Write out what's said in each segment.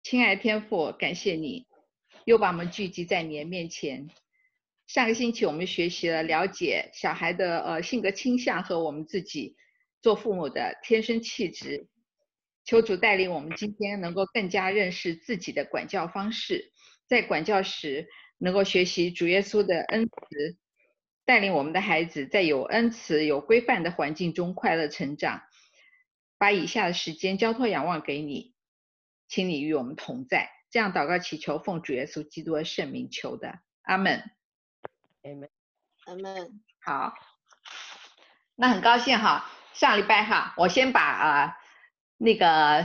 亲爱的天父，感谢你又把我们聚集在你的面前。上个星期我们学习了了解小孩的性格倾向和我们自己做父母的天生气质。求主带领我们今天能够更加认识自己的管教方式，在管教时能够学习主耶稣的恩慈，带领我们的孩子在有恩慈、有规范的环境中快乐成长。把以下的时间交托仰望给你，请你与我们同在。这样祷告祈求，奉主耶稣基督的圣名求的，阿门。 Amen。 好，那很高兴哈，上礼拜哈，我先把那个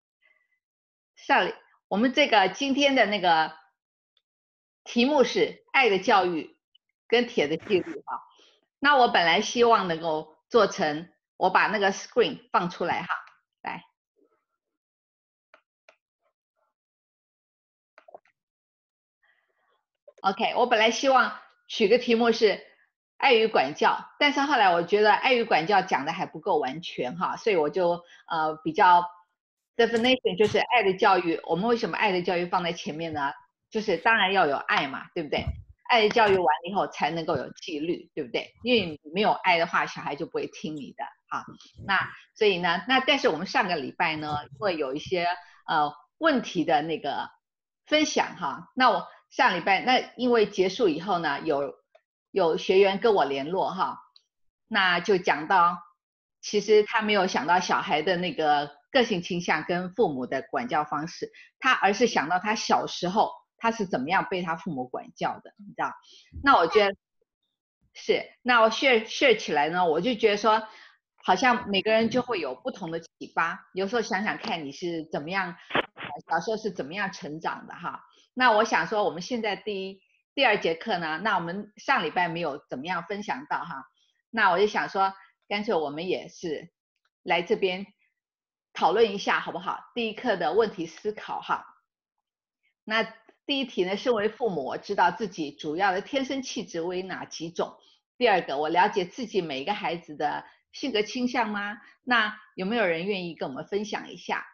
我们这个今天的那个题目是爱的教育跟铁的纪律哈。那我本来希望能够做成，我把那个 screen 放出来哈，来。OK， 我本来希望取个题目是爱与管教，但是后来我觉得爱与管教讲的还不够完全哈，所以我就比较 definition 就是爱的教育。我们为什么爱的教育放在前面呢？就是当然要有爱嘛，对不对？爱的教育完了以后才能够有纪律，对不对？因为你没有爱的话，小孩就不会听你的哈。那所以呢，但是我们上个礼拜呢，会有一些问题的那个分享哈。那我上礼拜那因为结束以后呢，有学员跟我联络哈，那就讲到，其实他没有想到小孩的那个个性倾向跟父母的管教方式，他而是想到他小时候他是怎么样被他父母管教的，你知道？那我觉得是，那我 share 起来呢，我就觉得说，好像每个人就会有不同的启发。有时候想想看你是怎么样，小时候是怎么样成长的哈。那我想说，我们现在第二节课呢，那我们上礼拜没有怎么样分享到哈，那我就想说，干脆我们也是来这边讨论一下好不好？第一课的问题思考哈。那第一题呢，身为父母，我知道自己主要的天生气质为哪几种？第二个，我了解自己每一个孩子的性格倾向吗？那有没有人愿意跟我们分享一下？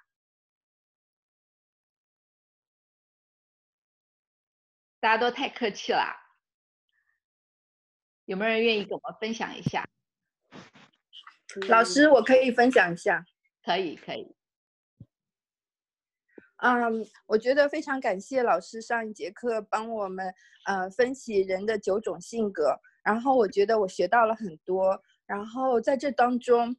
大家都太客气了，有没有人愿意跟我们分享一下？ 老师，我可以分享一下。 可以。 我觉得非常感谢老师上一节课帮我们分析人的9种性格，然后我觉得我学到了很多，然后在这当中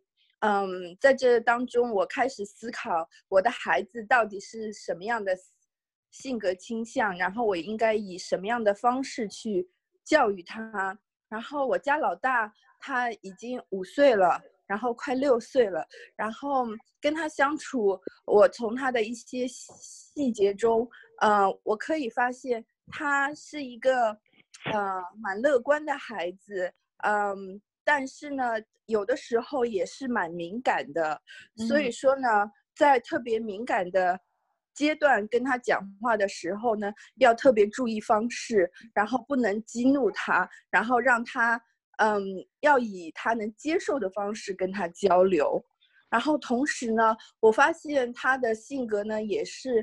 我开始思考我的孩子到底是什么样的性格倾向，然后我应该以什么样的方式去教育他。然后我家老大他已经5岁了，然后快6岁了，然后跟他相处，我从他的一些细节中，我可以发现他是一个蛮乐观的孩子，但是呢，有的时候也是蛮敏感的，所以说呢，在特别敏感的阶段跟他讲话的时候呢，要特别注意方式，然后不能激怒他，然后让他要以他能接受的方式跟他交流。然后同时呢，我发现他的性格呢也是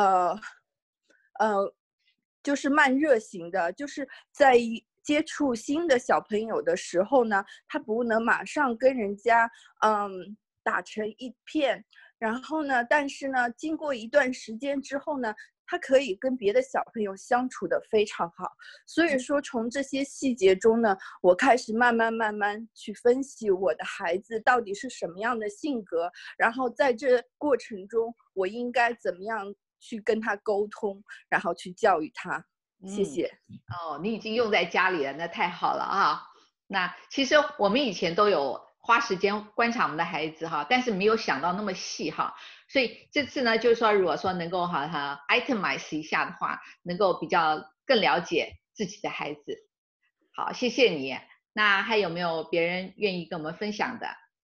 就是慢热型的，就是在接触新的小朋友的时候呢，他不能马上跟人家打成一片，然后呢，但是呢，经过一段时间之后呢，他可以跟别的小朋友相处得非常好。所以说，从这些细节中呢，我开始慢慢去分析我的孩子到底是什么样的性格，然后在这过程中，我应该怎么样去跟他沟通，然后去教育他。谢谢。 哦，你已经用在家里了，那太好了啊。那其实我们以前都有花时间观察我们的孩子哈，但是没有想到那么细哈。所以这次呢，就是说，如果说能够itemize 一下的话，能够比较更了解自己的孩子。好，谢谢你。那还有没有别人愿意跟我们分享的？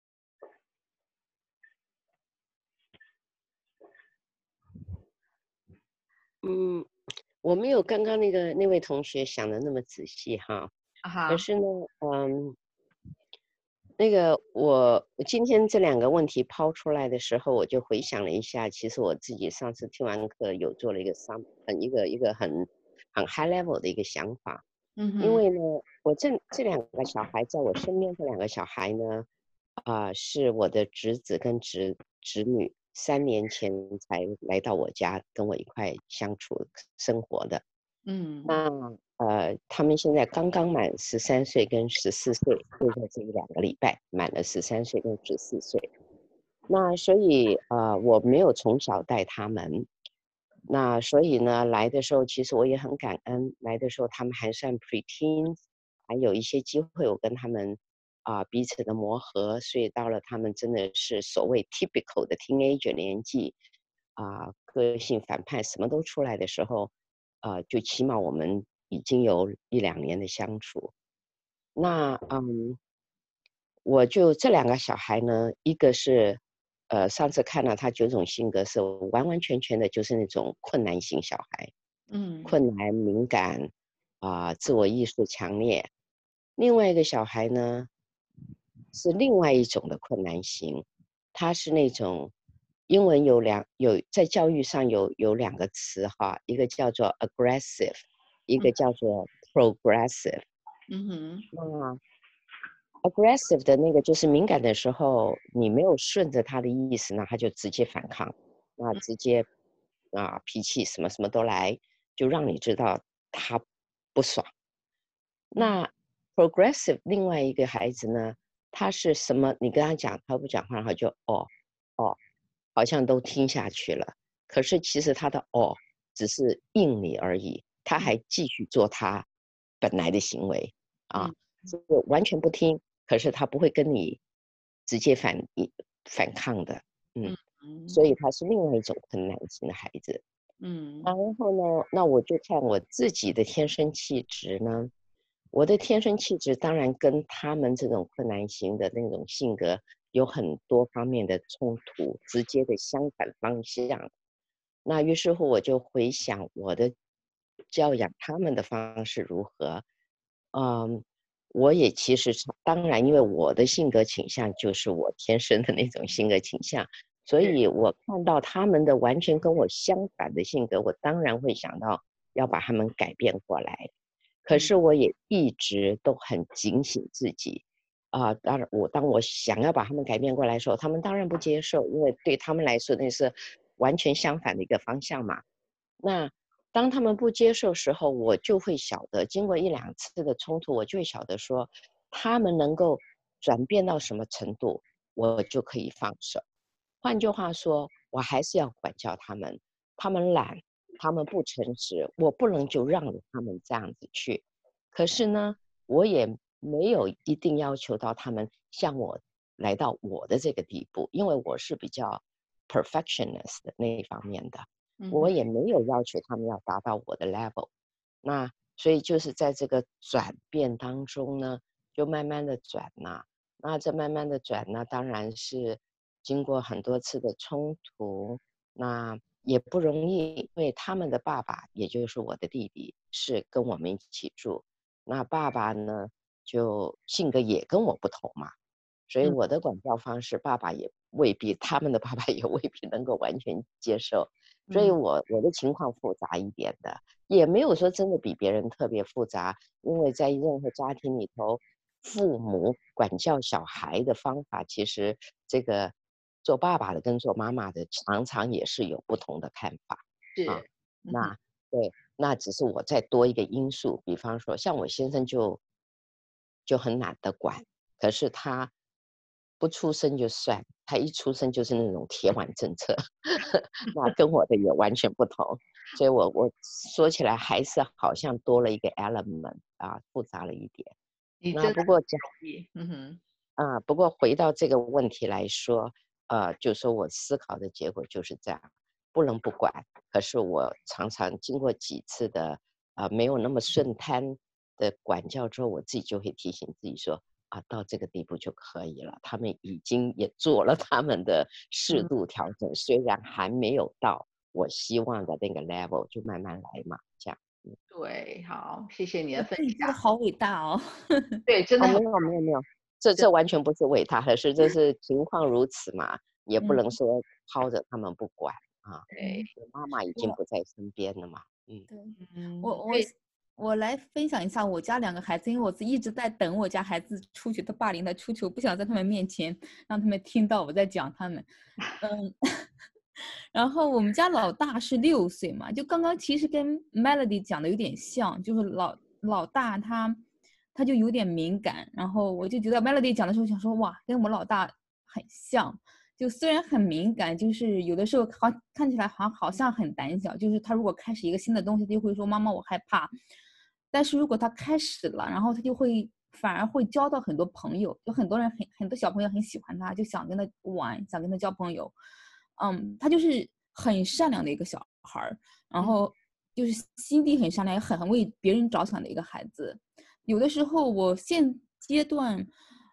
我没有刚刚那位同学想的那么仔细哈。可是呢， 那个我今天这两个问题抛出来的时候，我就回想了一下，其实我自己上次听完课有做了一个一个很 high level 的一个想法。 嗯哼， 因为呢，我这两个小孩在我身边这两个小孩呢，是我的侄子跟侄女3年前才来到我家跟我一块相处生活的。 嗯那他们现在刚刚满13岁跟14岁，就在这一2个礼拜满了13岁跟14岁。那所以我没有从小带他们，那所以呢来的时候，其实我也很感恩，来的时候他们还算 preteen，还有一些机会我跟他们彼此的磨合，所以到了他们真的是所谓 typical 的 teenager 年纪个性反叛什么都出来的时候，就起码我们已经有1、2年的相处。那我就这两个小孩呢，一个是上次看到他9种性格是完完全全的就是那种困难型小孩， 嗯困难敏感自我意识强烈。另外一个小孩呢是另外一种的困难型，他是那种英文有在教育上有2个词哈，一个叫做 aggressive，一个叫做 progressive。 嗯哼那 aggressive 的那个就是敏感的时候，你没有顺着他的意思，那他就直接反抗，那直接脾气什么什么都来，就让你知道他不爽。那 progressive 另外一个孩子呢，他是什么？你跟他讲，他不讲话，他就哦，好像都听下去了。可是其实他的只是应你而已，他还继续做他本来的行为嗯就完全不听。可是他不会跟你直接反抗的， 嗯所以他是另外一种困难型的孩子。 嗯然后呢，那我就看我自己的天生气质呢，我的天生气质当然跟他们这种困难型的那种性格有很多方面的冲突，直接的相反方向。那于是乎我就回想我的教养他们的方式如何。嗯，我也其实当然，因为我的性格倾向就是我天生的那种性格倾向，所以我看到他们的完全跟我相反的性格，我当然会想到要把他们改变过来。可是我也一直都很警醒自己当然当我想要把他们改变过来的时候，他们当然不接受，因为对他们来说那是完全相反的一个方向嘛。那当他们不接受时候，我就会晓得，经过1、2次的冲突，我就会晓得说，他们能够转变到什么程度，我就可以放手。换句话说，我还是要管教他们，他们懒，他们不诚实，我不能就让着他们这样子去。可是呢，我也没有一定要求到他们像我来到我的这个地步，因为我是比较 perfectionist 的那一方面的。我也没有要求他们要达到我的 level，那所以就是在这个转变当中呢，就慢慢的转那这慢慢的转呢，当然是经过很多次的冲突，那也不容易，因为他们的爸爸，也就是我的弟弟，是跟我们一起住，那爸爸呢，就性格也跟我不同嘛，所以我的管教方式，爸爸也未必，他们的爸爸也未必能够完全接受。所以我的情况复杂一点的，也没有说真的比别人特别复杂，因为在任何家庭里头，父母管教小孩的方法，其实这个做爸爸的跟做妈妈的常常也是有不同的看法啊。 是那对，那只是我再多一个因素，比方说像我先生就很懒得管，可是他不出生就算，他一出生就是那种铁腕政策，那跟我的也完全不同，所以我说起来还是好像多了一个 element 复杂了一点。 你真的那不过同意， 不过回到这个问题来说，就说我思考的结果就是这样，不能不管。可是我常常经过几次的没有那么顺摊的管教之后，我自己就会提醒自己说到这个地步就可以了。他们已经也做了他们的适度调整，虽然还没有到我希望的那个 level，就慢慢来嘛，这样。 对，好，谢谢你的分我觉得你做的享。 好伟大哦。 对，真的很没有没有没有， 这完全不是为他的事，这是情况如此嘛，也不嗯能说抛着他们不管啊。 对， 妈妈已经不在身边了嘛。 对， 嗯， 我我来分享一下我家2个孩子，因为我是一直在等我家孩子出去，他霸凌他出去，我不想在他们面前让他们听到我在讲他们。然后我们家老大是6岁嘛，就刚刚其实跟 Melody 讲的有点像，就是老大他就有点敏感，然后我就觉得 Melody 讲的时候想说哇，跟我老大很像，就虽然很敏感，就是有的时候看起来好像很胆小，就是他如果开始一个新的东西，他就会说妈妈我害怕，但是如果他开始了，然后他就会反而会交到很多朋友，有很多人很多小朋友很喜欢他，就想跟他玩，想跟他交朋友。他就是很善良的一个小孩儿，然后就是心地很善良，也很为别人着想的一个孩子。有的时候现阶段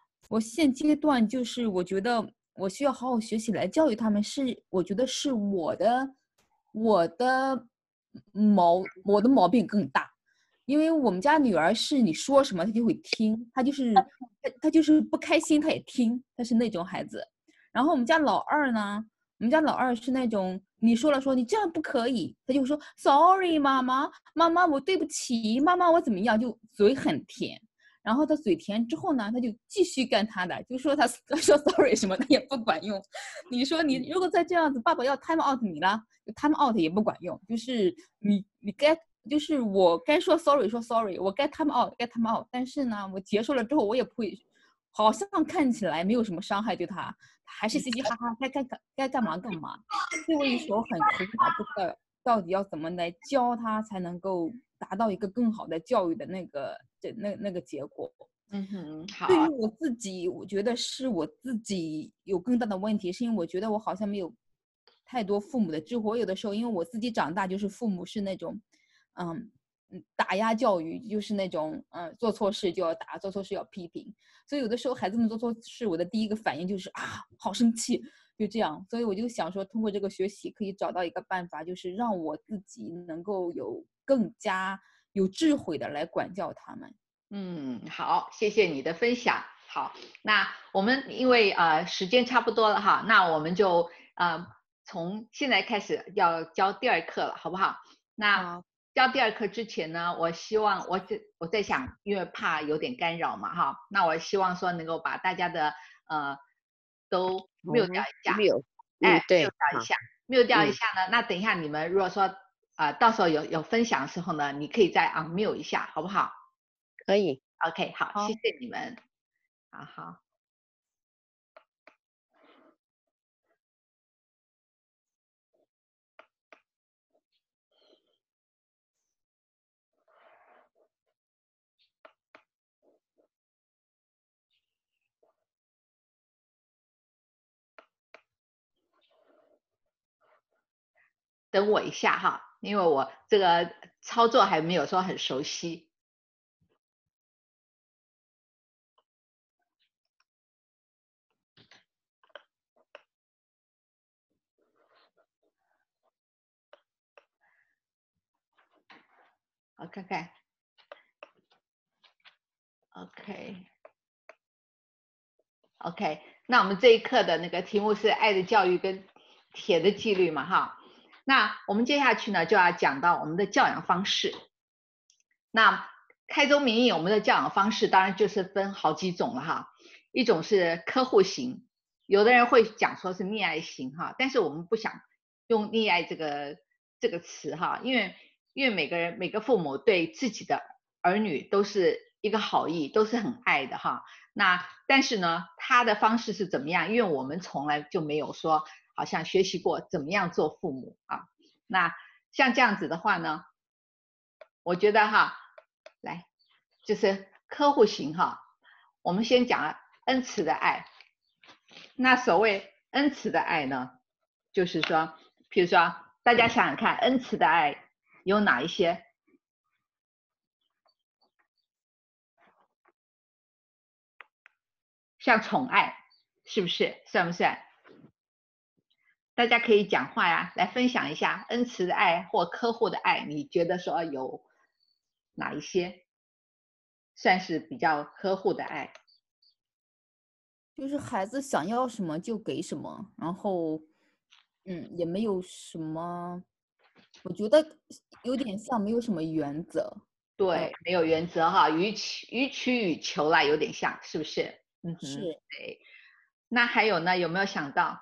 就是我觉得我需要好好学习来教育他们，我觉得是我的毛病更大，因为我们家女儿是你说什么她就会听，她就是不开心她也听，她是那种孩子。然后我们家老二呢，我们家老二是那种你说你这样不可以，他就说 sorry 妈妈我对不起，妈妈我怎么样，就嘴很甜。然后他嘴甜之后呢，他就继续干他的，就说他说 sorry 什么的也不管用。你说你如果再这样子，爸爸要 time out 你了，time out 也不管用，就是你该就是我该说 sorry 说 sorry， 我该 time out 该 time out， 但是呢，我结束了之后我也不会，好像看起来没有什么伤害对他，还是嘻嘻哈哈，该干嘛干嘛。所以我有时候很苦恼，不知道到底要怎么来教他才能够达到一个更好的教育的那个结果。 好。 对于我自己，我觉得是我自己有更大的问题，是因为我觉得我好像没有太多父母的智慧。我有的时候因为我自己长大就是父母是那种打压教育，就是那种做错事就要打，做错事要批评，所以有的时候孩子们做错事，我的第一个反应就是好生气，就这样。所以我就想说通过这个学习可以找到一个办法，就是让我自己能够有更加有智慧的来管教他们。 好，谢谢你的分享。好，那我们因为时间差不多了哈，那我们就从现在开始要教第2课了，好不好？那教第2课之前呢，我希望我在想，因为怕有点干扰嘛哈，那我希望说能够把大家的都 mute 掉一下， 对， mute 掉一下，mute 掉一下呢，那等一下你们如果说到时候有分享的时候呢，你可以再unmute 一下，好不好？ 可以。 OK， 好，谢谢你们。好。等我一下哈，因为我这个操作还没有说很熟悉。我看看 OK， 那我们这一课的那个题目是爱的教育跟铁的纪律嘛哈。那我们接下去呢就要讲到我们的教养方式。那开宗明义，我们的教养方式当然就是分好几种了哈。一种是呵护型，有的人会讲说是溺爱型哈，但是我们不想用溺爱这个词哈，因为每个父母对自己的儿女都是一个好意，都是很爱的哈。那但是呢，他的方式是怎么样？因为我们从来就没有说好像学习过怎么样做父母啊。那像这样子的话呢，我觉得哈，来就是呵护型哈，我们先讲恩慈的爱。那所谓恩慈的爱呢，就是说，比如说大家想想看，恩慈的爱有哪一些？像宠爱，是不是？算不算？大家可以讲话呀，来分享一下恩慈的爱或呵护的爱，你觉得说有哪一些算是比较呵护的爱？ 就是孩子想要什么就给什么，然后也没有什么，我觉得有点像没有什么原则。 对，没有原则哈，予取予求啦，有点像，是不是？嗯哼， 是， 对。那还有呢？有没有想到？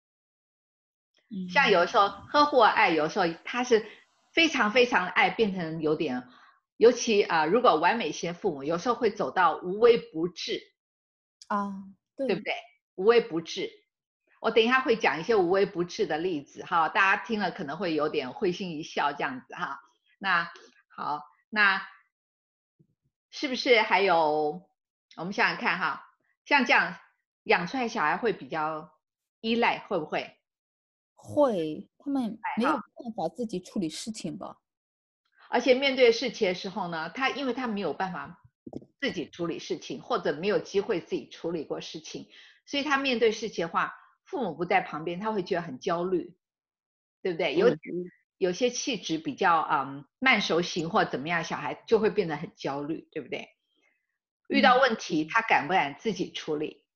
像嗯， 有的时候呵护爱，有时候他是非常非常的爱，变成有点，尤其如果完美型父母，有时候会走到无微不至， 啊，对， 对不对？无微不至。我等一下会讲一些无微不至的例子哈，大家听了可能会有点会心一笑这样子哈。那好，那是不是还有？我们想想看哈，像这样养出来小孩会比较依赖，会不会？ 会，他们没有哈， 办法自己处理事情吧？ 而且面对事情的时候呢，因为他没有办法自己处理事情，或者没有机会自己处理过事情，所以他面对事情的话，父母不在旁边，他会觉得很焦虑，对不对？有些气质比较慢熟型或怎么样，小孩就会变得很焦虑，对不对？遇到问题，他敢不敢自己处理？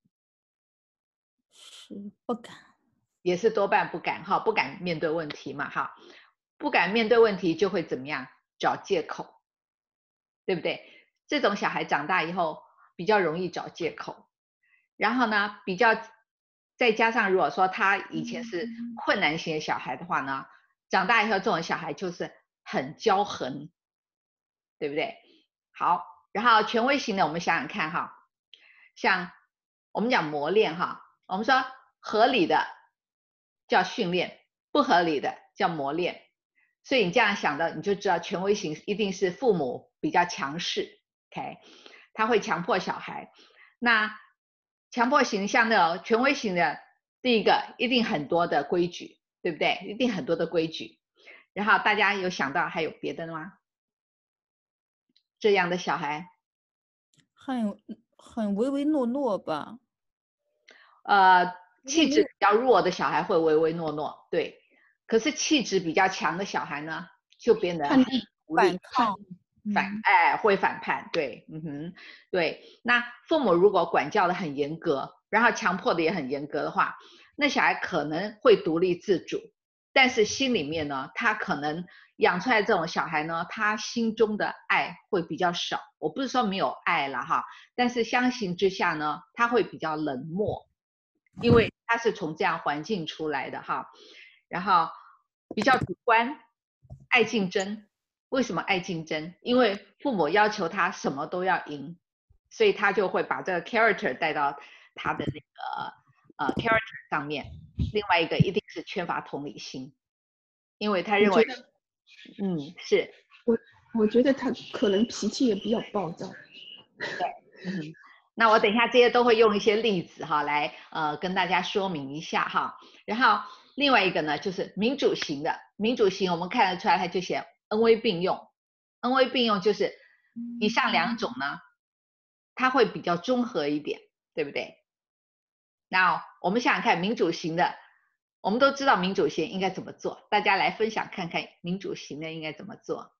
是不敢。 也是多半不敢哈，不敢面对问题嘛哈，不敢面对问题就会怎么样？找借口，对不对？这种小孩长大以后比较容易找借口，然后呢，再加上如果说他以前是困难型的小孩的话呢，长大以后这种小孩就是很骄横，对不对？好，然后权威型的，我们想想看哈，像我们讲磨练哈，我们说合理的叫训练，不合理的叫磨练。所以你这样想的，你就知道权威型一定是父母比较强势 ，OK， 他会强迫小孩。那强迫型像那种权威型的，第一个一定很多的规矩，对不对？一定很多的规矩。然后大家有想到还有别的吗？这样的小孩， 很唯唯诺诺吧？ 气质比较弱的小孩会唯唯诺诺，对。可是气质比较强的小孩呢，就变得很独立， 反抗， 会反叛，对，对。那父母如果管教的很严格，然后强迫的也很严格的话，那小孩可能会独立自主，但是心里面呢，他可能养出来这种小孩呢，他心中的爱会比较少。我不是说没有爱了哈，但是相形之下呢，他会比较冷漠，因为他是从这样环境出来的哈。然后比较主观，爱竞争。为什么爱竞争？因为父母要求他什么都要赢，所以他就会把这个 character 带到他的那个character 上面。另外一个一定是缺乏同理心，因为他认为，是， 我觉得他可能脾气也比较暴躁。 对，那我等一下这些都会用一些例子哈来跟大家说明一下哈。然后另外一个呢就是民主型的，民主型我们看得出来，他就写恩威并用，恩威并用就是以上两种呢，它会比较综合一点，对不对？那我们想想看，民主型的，我们都知道民主型应该怎么做，大家来分享看看民主型的应该怎么做。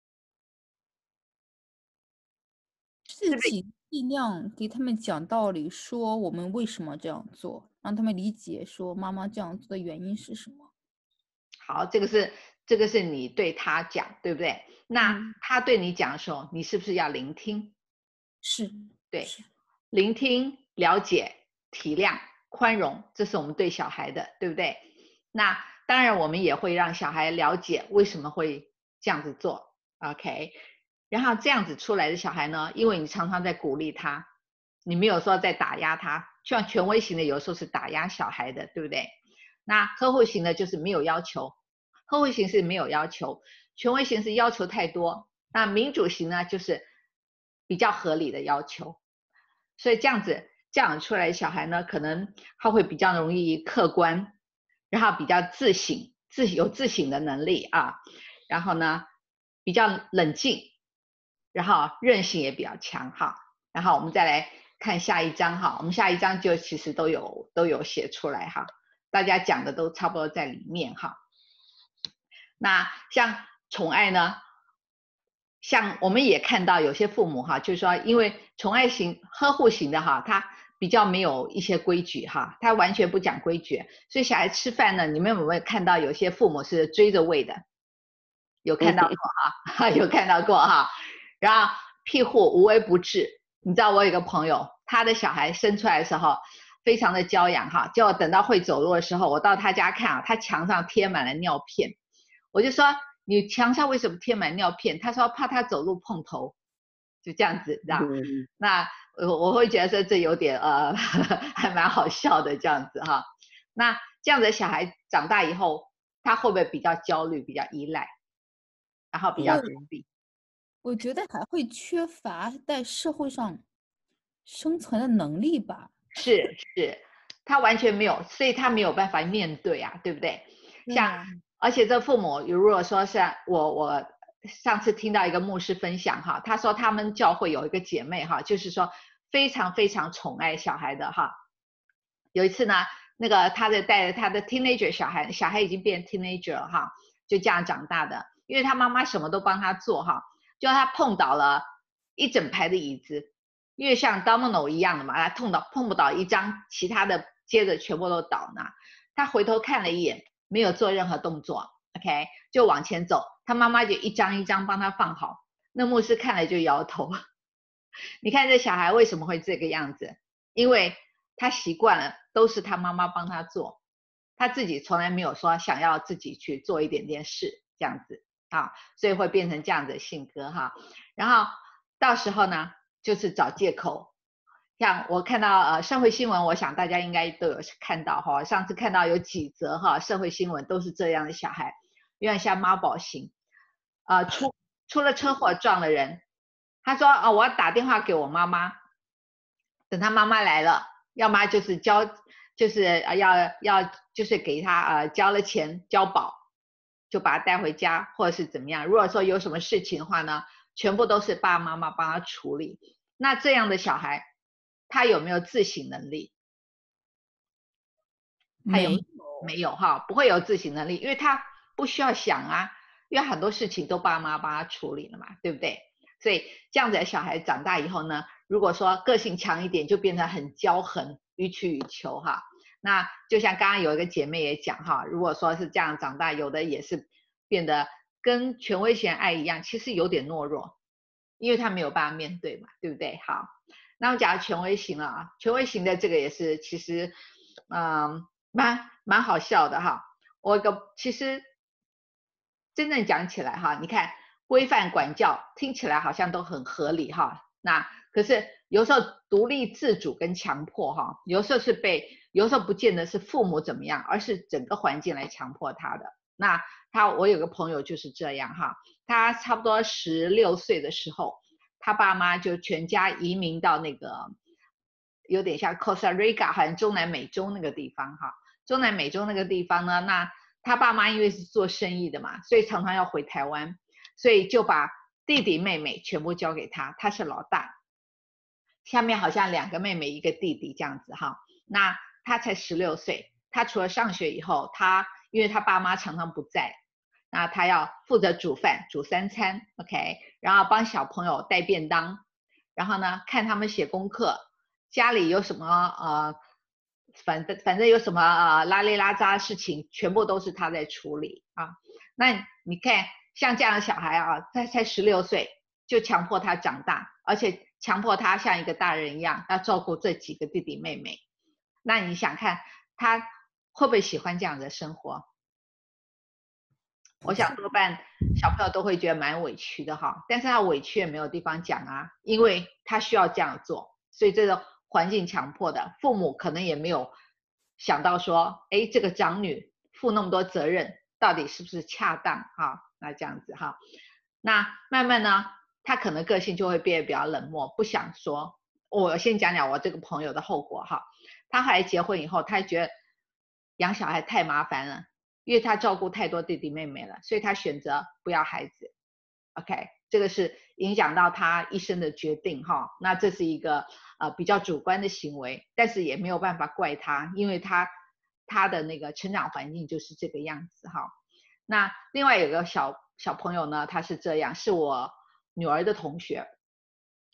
自己尽量给他们讲道理，说我们为什么这样做，让他们理解说妈妈这样做的原因是什么。 好，这个是你对他讲，对不对？那他对你讲的时候，你是不是要聆听？ 是， 对，聆听、了解、体谅、宽容，这是我们对小孩的，对不对？那当然，我们也会让小孩了解为什么会这样子做 ，OK？ 然后这样子出来的小孩呢，因为你常常在鼓励他，你没有说在打压他，像权威型的有时候是打压小孩的，对不对？那呵护型的就是没有要求，呵护型是没有要求，权威型是要求太多，那民主型呢就是比较合理的要求，所以这样子教养出来的小孩呢，可能他会比较容易客观，然后比较有自省的能力啊，然后呢比较冷静，然后韧性也比较强哈。然后我们再来看下一章哈，我们下一章就其实都有写出来哈，大家讲的都差不多在里面哈。那像宠爱呢，像我们也看到有些父母哈，就是说因为宠爱型、呵护型的哈，他比较没有一些规矩哈，他完全不讲规矩，所以小孩吃饭呢，你们有没有看到有些父母是追着喂的？有看到过哈，有看到过哈。然后庇护无微不至，你知道我有一个朋友，他的小孩生出来的时候非常的娇养哈，结果等到会走路的时候，我到他家看啊，他墙上贴满了尿片，我就说你墙上为什么贴满尿片？他说怕他走路碰头，就这样子，你知道？那我会觉得说这有点还蛮好笑的这样子哈。那这样的小孩长大以后，他会不会比较焦虑、比较依赖，然后比较自闭？ 我觉得还会缺乏在社会上生存的能力吧。 是，他完全没有，所以他没有办法面对啊，对不对？像，而且这父母如果说是我上次听到一个牧师分享哈，他说他们教会有一个姐妹哈，就是说非常非常宠爱小孩的哈。有一次呢，那个他带着他的 teenager 小孩已经变 teenager 了哈，就这样长大的，因为他妈妈什么都帮他做哈，就他碰倒了一整排的椅子，因为像 domino 一样的嘛，他碰不倒一张，其他的接着全部都倒呢。他回头看了一眼，没有做任何动作 ，OK， 就往前走，他妈妈就一张一张帮他放好。那牧师看了就摇头，你看这小孩为什么会这个样子？因为他习惯了都是他妈妈帮他做，他自己从来没有说想要自己去做一点点事这样子啊，所以会变成这样的性格哈。然后到时候呢，就是找借口。像我看到社会新闻，我想大家应该都有看到哈。上次看到有几则哈社会新闻都是这样的小孩，有点像妈宝型，出了车祸撞了人，他说我要打电话给我妈妈，等他妈妈来了，要么就是要就是给他交了钱交保，就把他带回家，或者是怎么样。如果说有什么事情的话呢，全部都是爸爸妈妈帮他处理。那这样的小孩，他有没有自省能力？没有哈，不会有自省能力，因为他不需要想啊，因为很多事情都爸妈帮他处理了嘛，对不对？所以这样子的小孩长大以后呢，如果说个性强一点，就变成很骄横、予取予求哈。那就像刚刚有一个姐妹也讲哈，如果说是这样长大，有的也是变得跟权威型爱一样，其实有点懦弱，因为他没有办法面对嘛，对不对？好，那我讲权威型了啊，权威型的这个也是其实蛮好笑的哈。其实真正讲起来哈，你看规范管教听起来好像都很合理哈，那可是有时候独立自主跟强迫哈，有时候不见得是父母怎么样，而是整个环境来强迫他的。那我有个朋友就是这样哈，他差不多16岁的时候，他爸妈就全家移民到那个有点像 Costa Rica 好像中南美洲那个地方哈。中南美洲那个地方呢，那他爸妈因为是做生意的嘛，所以常常要回台湾，所以就把弟弟妹妹全部交给他，他是老大，下面好像2个妹妹1个弟弟这样子哈。那他才16岁，他除了上学以后，因为他爸妈常常不在，那他要负责煮饭，煮3餐 ，OK， 然后帮小朋友带便当，然后呢看他们写功课，家里有什么反正有什么拉里拉杂的事情，全部都是他在处理啊。那你看像这样的小孩啊，才16岁就强迫他长大，而且强迫他像一个大人一样要照顾这几个弟弟妹妹。那你想看他会不会喜欢这样的生活？我想多半小朋友都会觉得蛮委屈的哈，但是他委屈也没有地方讲啊，因为他需要这样做，所以这个环境强迫的，父母可能也没有想到说，哎，这个长女负那么多责任，到底是不是恰当哈？那这样子哈，那慢慢呢，他可能个性就会变得比较冷漠，不想说。我先讲讲我这个朋友的后果哈，他后来结婚以后，他觉得养小孩太麻烦了。因为他照顾太多弟弟妹妹了，所以他选择不要孩子。OK， 这个是影响到他一生的决定哈。那这是一个比较主观的行为，但是也没有办法怪他，因为他的那个成长环境就是这个样子哈。那另外有个小朋友呢，他是这样，是我女儿的同学，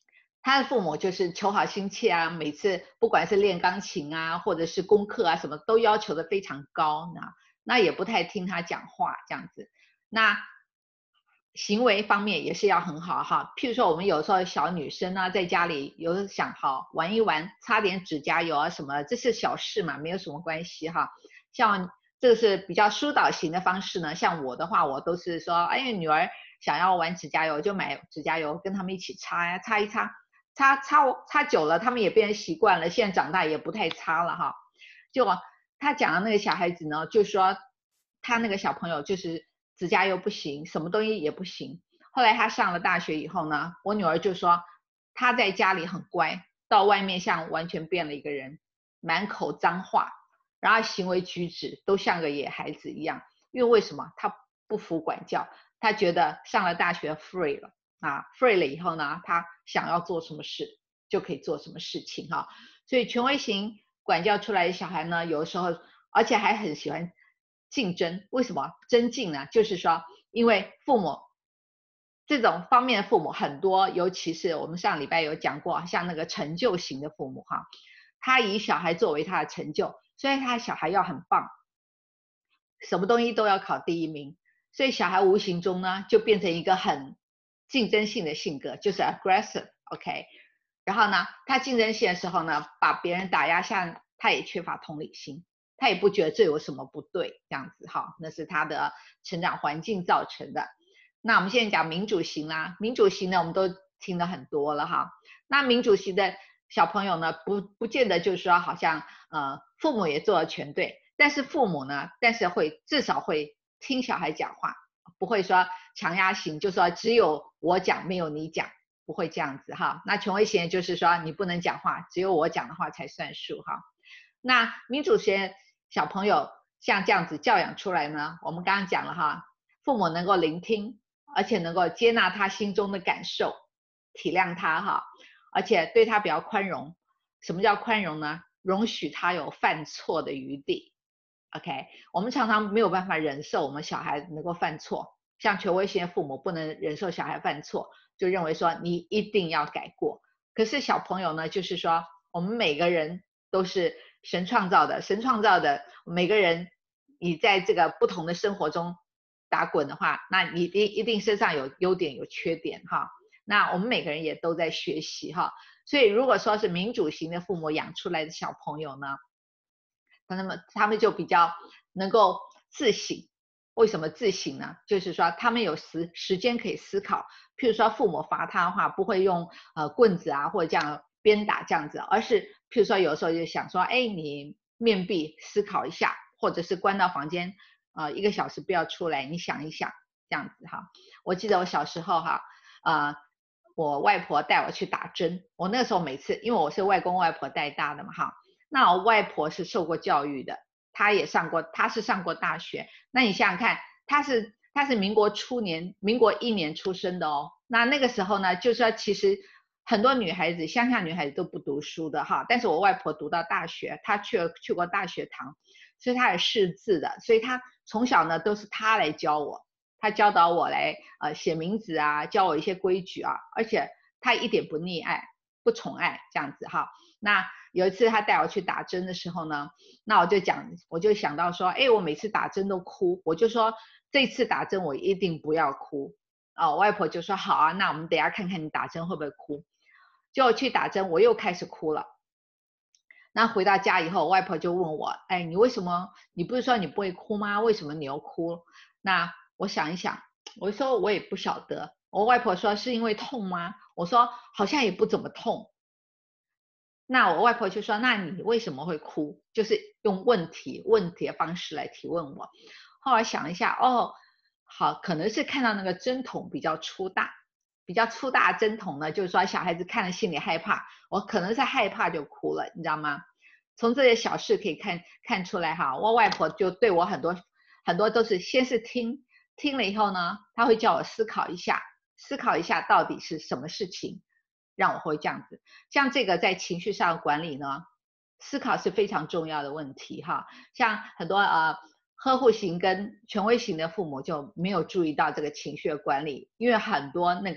他的父母就是求好心切啊，每次不管是练钢琴啊，或者是功课啊，什么都要求的非常高，那也不太听他讲话这样子。那行为方面也是要很好哈，譬如说我们有时候小女生啊，在家里有想好玩一玩，擦点指甲油啊什么，这是小事嘛，没有什么关系哈。像这个是比较疏导型的方式呢，像我的话，我都是说，哎，女儿想要玩指甲油，就买指甲油跟他们一起擦呀，擦一擦。擦久了，他们也变成习惯了，现在长大也不太擦了哈。就他讲的那个小孩子呢，就说他那个小朋友就是指甲油不行，什么东西也不行。后来他上了大学以后呢，我女儿就说他在家里很乖，到外面像完全变了一个人，满口脏话，然后行为举止都像个野孩子一样。因为为什么？他不服管教，他觉得上了大学 free 了。free 了以后呢，他想要做什么事就可以做什么事情哈。所以权威型管教出来的小孩呢，有的时候而且还很喜欢竞争。为什么争竞呢？就是说，因为父母这种方面的父母很多，尤其是我们上礼拜有讲过，像那个成就型的父母哈，他以小孩作为他的成就，所以他的小孩要很棒，什么东西都要考第一名，所以小孩无形中呢就变成一个很竞争性的性格，就是 aggressive，OK，然后呢，他竞争性的时候呢，把别人打压下，他也缺乏同理心，他也不觉得这有什么不对，这样子哈，那是他的成长环境造成的。那我们现在讲民主型啦，民主型呢，我们都听了很多了哈。那民主型的小朋友呢，不见得就是说好像父母也做了全对，但是父母呢，至少会听小孩讲话。不会说强压型，就说只有我讲没有你讲，不会这样子哈。那权威型就是说你不能讲话，只有我讲的话才算数哈。那民主型小朋友像这样子教养出来呢，我们刚刚讲了哈，父母能够聆听，而且能够接纳他心中的感受，体谅他哈，而且对他比较宽容。什么叫宽容呢？容许他有犯错的余地。OK， 我们常常没有办法忍受我们小孩能够犯错，像权威型的父母不能忍受小孩犯错，就认为说你一定要改过。可是小朋友呢，就是说我们每个人都是神创造的，神创造的每个人，你在这个不同的生活中打滚的话，那你一定身上有优点有缺点哈。那我们每个人也都在学习哈，所以如果说是民主型的父母养出来的小朋友呢，他们就比较能够自省。为什么自省呢？就是说他们有时间可以思考。譬如说父母罚他的话，不会用棍子啊或者这样鞭打这样子，而是譬如说有时候就想说，哎，你面壁思考一下，或者是关到房间1个小时不要出来，你想一想这样子哈。我记得我小时候哈，我外婆带我去打针，我那时候每次因为我是外公外婆带大的嘛哈。那我外婆是受过教育的，她是上过大学。那你想想看，她是民国初年，民国1年出生的哦。那个时候呢，就是说其实很多女孩子，乡下女孩子都不读书的哈。但是我外婆读到大学，她去过大学堂，所以她也识字的。所以她从小呢都是她来教我，她教导我来写名字啊，教我一些规矩啊，而且她一点不溺爱，不宠爱这样子哈。那有一次他带我去打针的时候呢，那我就想到说，哎，我每次打针都哭，我就说这次打针我一定不要哭。我外婆就说好啊，那我们等一下看看你打针会不会哭。结果去打针我又开始哭了。那回到家以后，外婆就问我，哎，你为什么？你不是说你不会哭吗？为什么你又哭？那我想一想，我说我也不晓得。我外婆说是因为痛吗？我说好像也不怎么痛。那我外婆就说，那你为什么会哭？就是用问题的方式来提问我。后来想一下，哦，好，可能是看到那个针筒比较粗大的针筒呢，就是说小孩子看了心里害怕，我可能是害怕就哭了，你知道吗？从这些小事可以看出来哈，我外婆就对我很多都是先是听了以后呢，她会叫我思考一下到底是什么事情让我会这样子。像这个在情绪上管理呢，思考是非常重要的问题哈。像很多呵护型跟权威型的父母就没有注意到这个情绪的管理，因为很多那个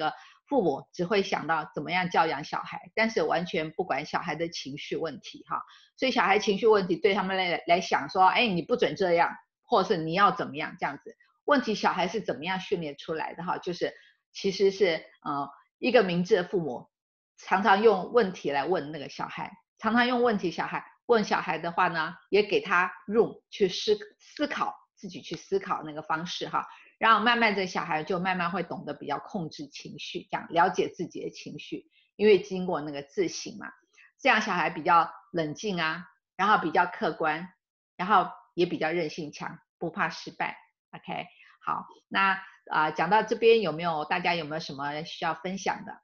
父母只会想到怎么样教养小孩，但是完全不管小孩的情绪问题哈。所以小孩情绪问题对他们来想说，哎，你不准这样，或是你要怎么样这样子。问题小孩是怎么样训练出来的哈？就是其实是一个明智的父母常常用问题来问那个小孩，常常用问题问小孩的话呢，也给他 room 去思考，自己去思考那个方式哈。然后慢慢这小孩就慢慢会懂得比较控制情绪，这样了解自己的情绪，因为经过那个自省嘛，这样小孩比较冷静啊，然后比较客观，然后也比较韧性强，不怕失败。OK， 好，那讲到这边大家有没有什么需要分享的？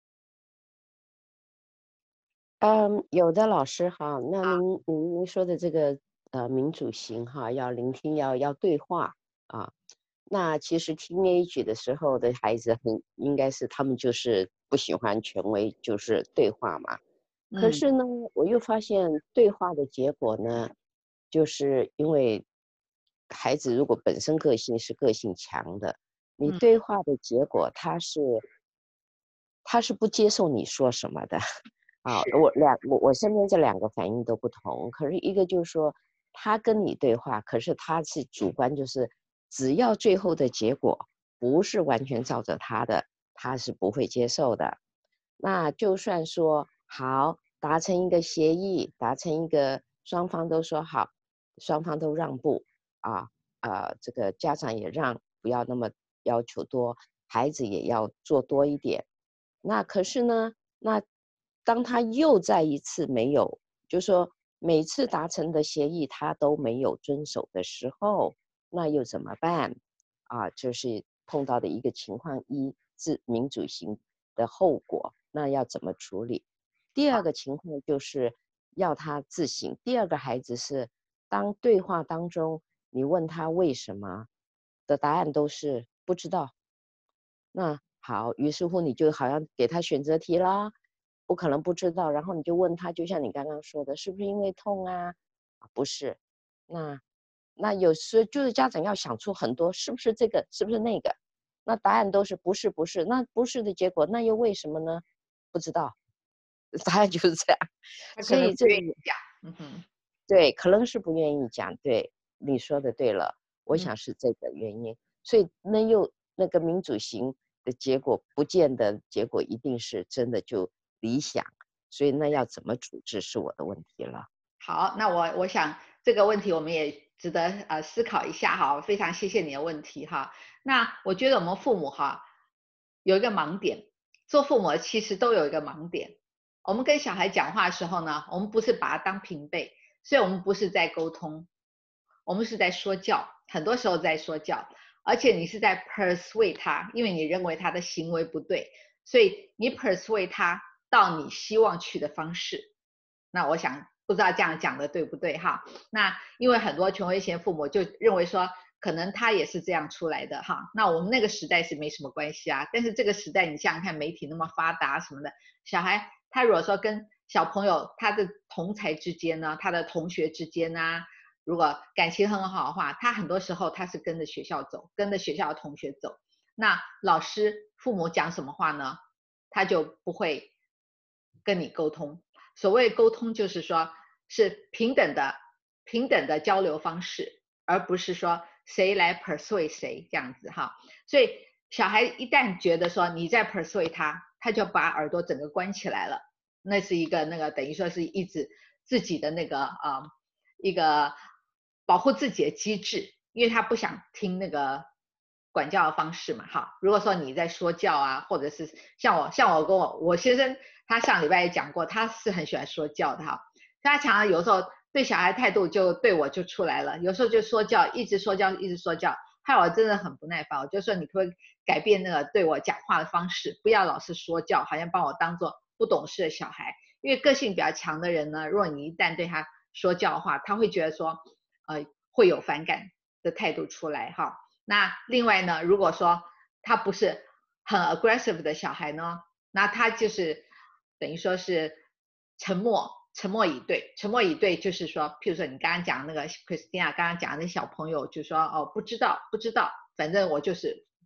有的老师哈，那您说的这个民主型哈，要聆听，要对话啊。那其实teenage的时候的孩子应该是他们就是不喜欢权威，就是对话嘛。可是呢，我又发现对话的结果呢，就是因为孩子如果本身个性强的，你对话的结果他是不接受你说什么的。啊，我身边这2个反应都不同，可是一个就是说他跟你对话，可是他是主观，就是只要最后的结果不是完全照着他的，他是不会接受的。那就算说好达成一个协议，达成一个双方都说好，双方都让步啊，这个家长也让，不要那么要求多，孩子也要做多一点。那可是呢，那当他又再一次没有，就是说每次达成的协议他都没有遵守的时候，那又怎么办？就是碰到的一个情况，一是民主型的后果，那要怎么处理？第二个情况就是要他自省。第二个孩子是当对话当中你问他为什么的答案都是不知道，那好，于是乎你就好像给他选择题啦，不可能不知道，然后你就问他，就像你刚刚说的，是不是因为痛啊？不是，那有时就是家长要想出很多，是不是这个，是不是那个？那答案都是不是不是，那不是的结果，那又为什么呢？不知道，答案就是这样。所以这个对，可能是不愿意讲。对，你说的对了，我想是这个原因。所以那个民主型的结果，不见得结果一定是真的就理想，所以那要怎么处置是我的问题了。 好，那我想这个问题我们也值得思考一下哈，非常谢谢你的问题哈。那我觉得我们父母哈有一个盲点，做父母其实都有一个盲点。我们跟小孩讲话的时候呢，我们不是把他当平辈，所以我们不是在沟通，我们是在说教，很多时候在说教，而且你是在 persuade 他，因为你认为他的行为不对，所以你 persuade 他到你希望去的方式。那我想不知道这样讲的对不对哈？那因为很多权威型父母就认为说，可能他也是这样出来的哈。那我们那个时代是没什么关系啊，但是这个时代你想想看，媒体那么发达什么的，小孩他如果说跟小朋友他的同才之间呢，他的同学之间呢，如果感情很好的话，他很多时候他是跟着学校走，跟着学校的同学走。那老师父母讲什么话呢，他就不会跟你沟通。所谓沟通就是说是平等的交流方式，而不是说谁来 persuade 谁这样子哈。所以小孩一旦觉得说你在 persuade 他，他就把耳朵整个关起来了，那是一个等于说是一直自己的一个保护自己的机制，因为他不想听那个管教的方式嘛哈。如果说你在说教啊，或者是像我跟我先生，他上礼拜也讲过，他是很喜欢说教的哈。他常常有时候对小孩态度就对我就出来了，有时候就说教，一直说教，害我真的很不耐烦。我就说你可不可以改变那个对我讲话的方式，不要老是说教，好像把我当做不懂事的小孩。因为个性比较强的人呢，如果你一旦对他说教的话，他会觉得说会有反感的态度出来哈。那另外呢，如果说他不是很 aggressive 的小孩呢，那他就是等于说是沉默以对。沉默以对就是说，譬如说你刚刚讲那个 Christina 刚刚讲的那小朋友就说不知道，反正我就是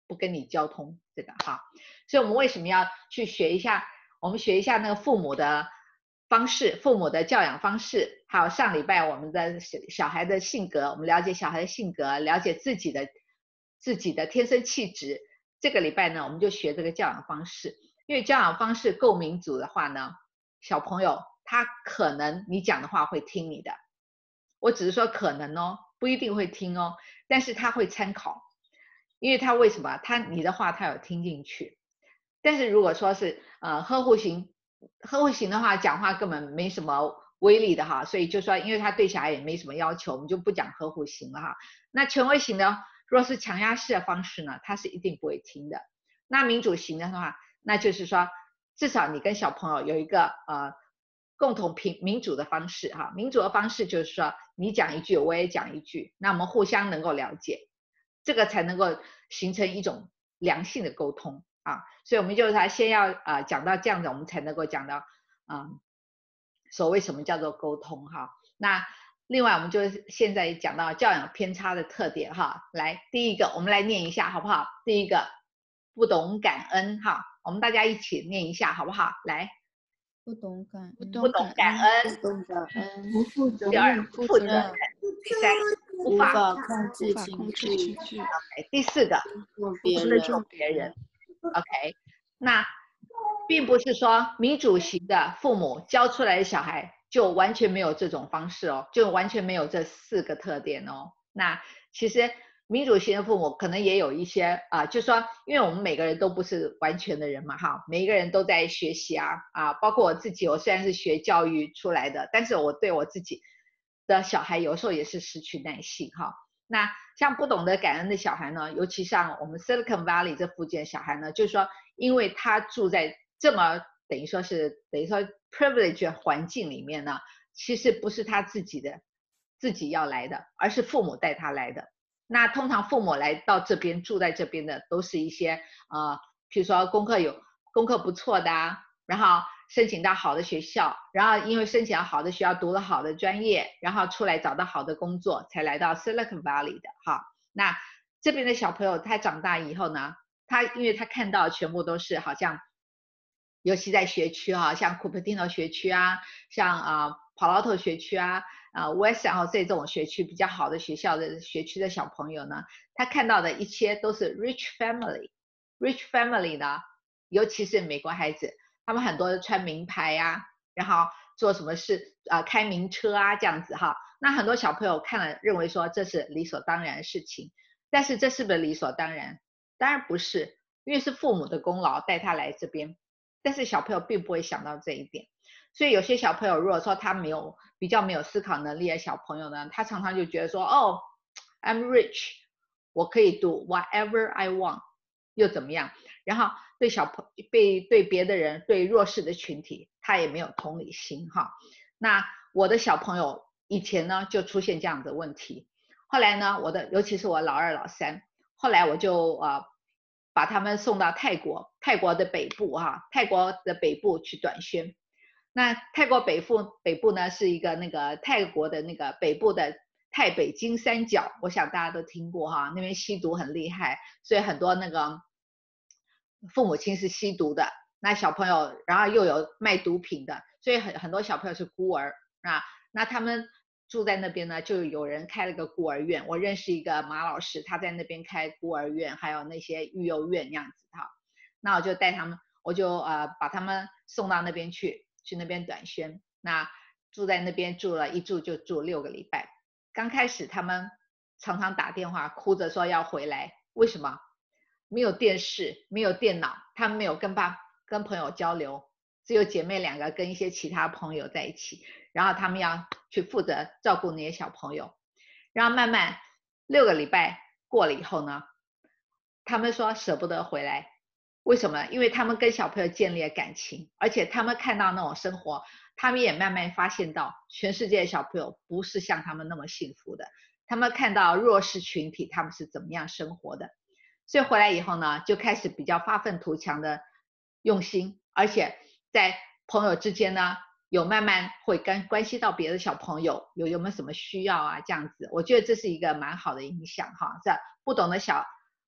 不跟你交通这个哈。所以我们为什么要去学一下？我们学一下那个父母的方式，父母的教养方式，还有上礼拜我们的小孩的性格，我们了解小孩的性格，了解自己的天生气质。这个礼拜呢，我们就学这个教养方式，因为教养方式够民主的话呢，小朋友他可能你讲的话会听你的，我只是说可能哦，不一定会听哦，但是他会参考，因为他为什么？你的话他有听进去。但是如果说是呵护型的话，讲话根本没什么威力的哈，所以就说因为他对小孩也没什么要求，我们就不讲呵护型了哈。那权威型的，若是强压式的方式呢，他是一定不会听的。那民主型的话，那就是说至少你跟小朋友有一个共同民主的方式哈。民主的方式就是说你讲一句我也讲一句，那我们互相能够了解，这个才能够形成一种良性的沟通啊。所以我们就是先要讲到这样子，我们才能够讲到所谓什么叫做沟通哈。那另外我们就现在讲到教养偏差的特点哈。来，第一个我们来念一下好不好？第一个不懂感恩哈，我们大家一起念一下好不好？来， 不懂感恩， 不懂感恩， 不懂感恩，不负责第二任， 不负责任，第三无法控制情绪， 第四个不尊重别人。OK， 那并不是说民主型的父母教出来的小孩就完全没有这种方式哦，就完全没有这4个特点哦。那其实民主型的父母可能也有一些就说因为我们每个人都不是完全的人嘛哈，每一个人都在学习包括我自己，我虽然是学教育出来的，但是我对我自己的小孩有时候也是失去耐性哈。那像不懂得感恩的小孩呢，尤其像我们 Silicon Valley 这附近的小孩呢，就是说因为他住在这么等于说 privilege 环境里面呢，其实不是他自己要来的，而是父母带他来的。那通常父母来到这边住在这边的都是一些譬如说功课不错的然后申请到好的学校，然后因为申请到好的学校读了好的专业，然后出来找到好的工作才来到 Silicon Valley 的哈。那这边的小朋友他长大以后呢，因为他看到全部都是好像尤其在学区像 Cupertino 学区像Palo Alto 学区West San Jose 这种学区比较好的学校的学区的小朋友呢，他看到的一切都是 rich family 呢，尤其是美国孩子，他们很多穿名牌然后做什么事开名车这样子哈。那很多小朋友看了认为说这是理所当然的事情，但是这是不是理所当然？当然不是，因为是父母的功劳带他来这边，但是小朋友并不会想到这一点。所以有些小朋友如果说他比较没有思考能力的小朋友呢，他常常就觉得说I'm rich， 我可以 do whatever I want， 又怎么样？然后对别的人，对弱势的群体，他也没有同理心哈。那我的小朋友以前呢就出现这样的问题，后来呢尤其是我老二老三，后来我就把他们送到泰国的北部泰国的北部去短宣。那泰国北部呢是一个那个泰国的那个北部的泰北金三角，我想大家都听过那边吸毒很厉害，所以很多那个父母亲是吸毒的，那小朋友然后又有卖毒品的，所以很多小朋友是孤儿那他们住在那边呢，就有人开了个孤儿院，我认识一个马老师，他在那边开孤儿院，还有那些育幼院那样子那我就带他们，我就把他们送到那边去那边短宣。那住在那边一住就住6个礼拜。刚开始他们常常打电话哭着说要回来，为什么？没有电视，没有电脑，他们没有跟朋友交流，只有姐妹2个跟一些其他朋友在一起，然后他们要去负责照顾那些小朋友。然后慢慢6个礼拜过了以后呢，他们说舍不得回来，为什么？因为他们跟小朋友建立了感情，而且他们看到那种生活，他们也慢慢发现到全世界的小朋友不是像他们那么幸福的，他们看到弱势群体他们是怎么样生活的，所以回来以后呢，就开始比较发愤图强的用心，而且在朋友之间呢，有慢慢会关系到别的小朋友有没有什么需要这样子，我觉得这是一个蛮好的影响这不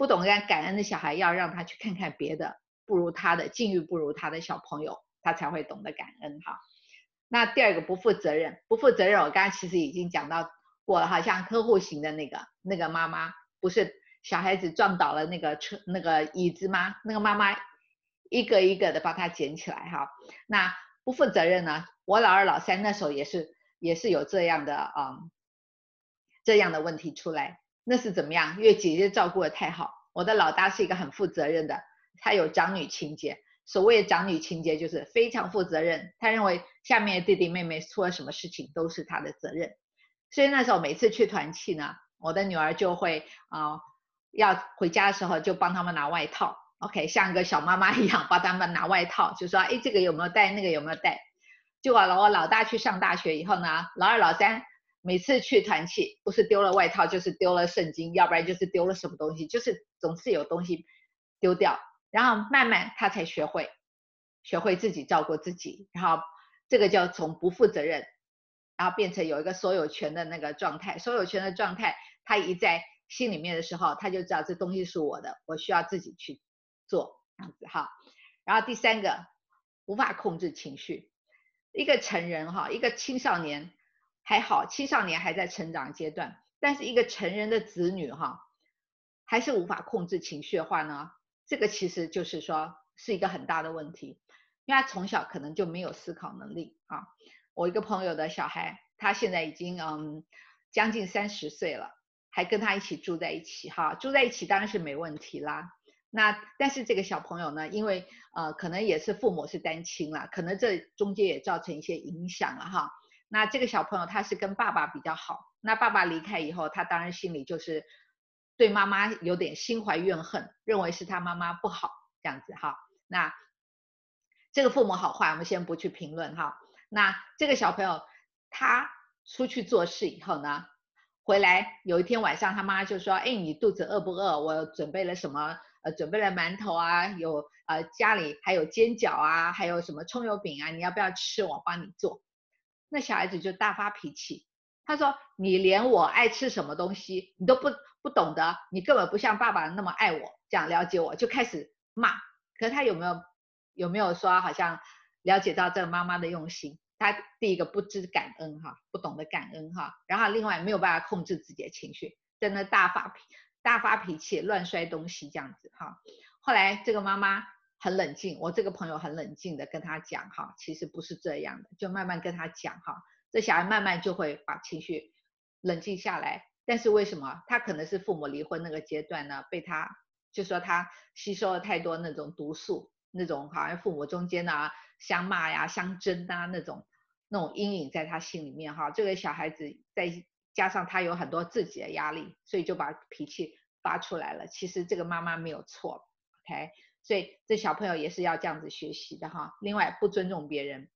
不懂得感恩的小孩，要让他去看看别的不如他的境遇不如他的小朋友，他才会懂得感恩哈。那第二个不负责任，不负责任我刚才其实已经讲到过了哈，像呵护型的那个妈妈，不是小孩子撞倒了那个椅子吗？那个妈妈一个一个的把它捡起来哈。那不负责任呢，我老二老三那时候也是有这样的这样的问题出来。那是怎么样？因为姐姐照顾得太好，我的老大是一个很负责任的，他有长女情节。所谓的长女情节就是非常负责任，他认为下面的弟弟妹妹出了什么事情都是他的责任。所以那时候每次去团契呢，我的女儿就会要回家的时候就帮他们拿外套 ，OK， 像个小妈妈一样帮他们拿外套，就说哎这个有没有带，那个有没有带。结果我老大去上大学以后呢，老二老三每次去团契，不是丢了外套就是丢了圣经，要不然就是丢了什么东西，就是总是有东西丢掉，然后慢慢他才学会自己照顾自己，然后这个叫从不负责任，然后变成有一个所有权的那个状态。所有权的状态，他一在心里面的时候，他就知道这东西是我的，我需要自己去做，这样子哈。然后第三个，无法控制情绪。一个成人哈，一个青少年还好，青少年还在成长阶段，但是一个成人的子女哈，还是无法控制情绪的话呢，这个其实就是说是一个很大的问题，因为他从小可能就没有思考能力啊。我一个朋友的小孩，他现在已经将近30岁了，还跟他一起住在一起哈，住在一起当然是没问题啦。那但是这个小朋友呢，因为可能也是父母是单亲啦，可能这中间也造成一些影响了哈。那这个小朋友他是跟爸爸比较好，那爸爸离开以后，他当然心里就是对妈妈有点心怀怨恨，认为是他妈妈不好这样子哈。那这个父母好坏我们先不去评论哈。那这个小朋友他出去做事以后呢，回来有一天晚上他妈就说，哎，你肚子饿不饿？我准备了什么？准备了馒头啊，有家里还有煎饺啊，还有什么葱油饼啊，你要不要吃？我帮你做。那小孩子就大发脾气，他说你连我爱吃什么东西你都不懂得，你根本不像爸爸那么爱我，这样了解我，就开始骂。可是他有没有说好像了解到这个妈妈的用心？他第一个不知感恩哈，不懂得感恩哈，然后另外没有办法控制自己的情绪，真的大发脾气，乱摔东西这样子哈。后来这个妈妈很冷静，我这个朋友很冷静的跟他讲哈，其实不是这样的，就慢慢跟他讲哈，这小孩慢慢就会把情绪冷静下来。但是为什么他可能是父母离婚那个阶段呢，被他就说他吸收了太多那种毒素，那种好像父母中间啊相骂呀相争啊那种阴影在他心里面哈。这个小孩子再加上他有很多自己的压力，所以就把脾气发出来了。其实这个妈妈没有错 ，OK， 所以这小朋友也是要这样子学习的哈。另外不尊重别人，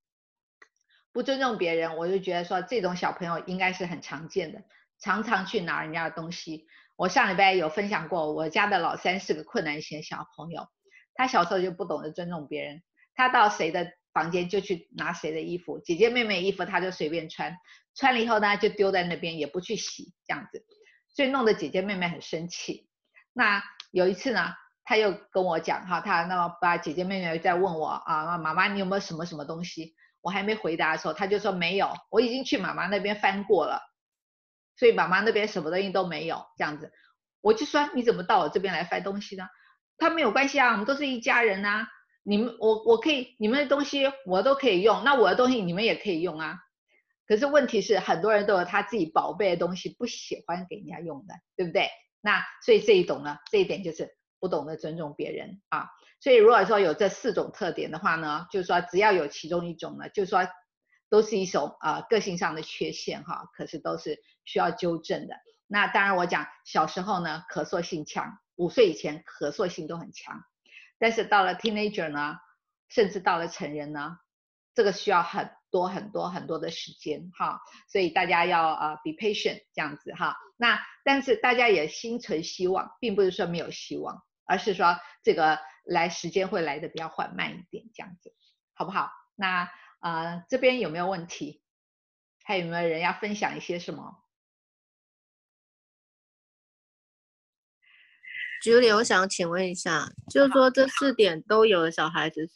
我就觉得说这种小朋友应该是很常见的，常常去拿人家的东西。我上礼拜有分享过，我家的老三是个困难型小朋友，他小时候就不懂得尊重别人，他到谁的房间就去拿谁的衣服，姐姐妹妹衣服他就随便穿，穿了以后呢就丢在那边，也不去洗这样子，所以弄得姐姐妹妹很生气。那有一次呢，他又跟我讲哈，他那么把姐姐妹妹在问我啊，妈妈你有没有什么什么东西？我还没回答的时候，他就说没有，我已经去妈妈那边翻过了，所以妈妈那边什么东西都没有这样子。我就说你怎么到我这边来翻东西呢？他没有关系啊，我们都是一家人啊，我可以，你们的东西我都可以用，那我的东西你们也可以用啊。可是问题是很多人都有他自己宝贝的东西不喜欢给人家用的，对不对？那所以这一点就是不懂得尊重别人啊。所以如果说有这4种特点的话呢，就是说只要有其中一种呢，就是说都是一种个性上的缺陷哈，可是都是需要纠正的。那当然我讲小时候呢可塑性强，5岁以前可塑性都很强，但是到了 teenager 呢，甚至到了成人呢，这个需要很多的时间哈，所以大家要be patient 这样子哈。那但是大家也心存希望，并不是说没有希望，而是说这个时间会来的比较缓慢一点这样子，好不好？那这边有没有问题？还有没有人要分享一些什么？ Julie，我想请问一下，就是说这4点都有的小孩子，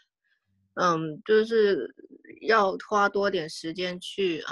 就是要花多点时间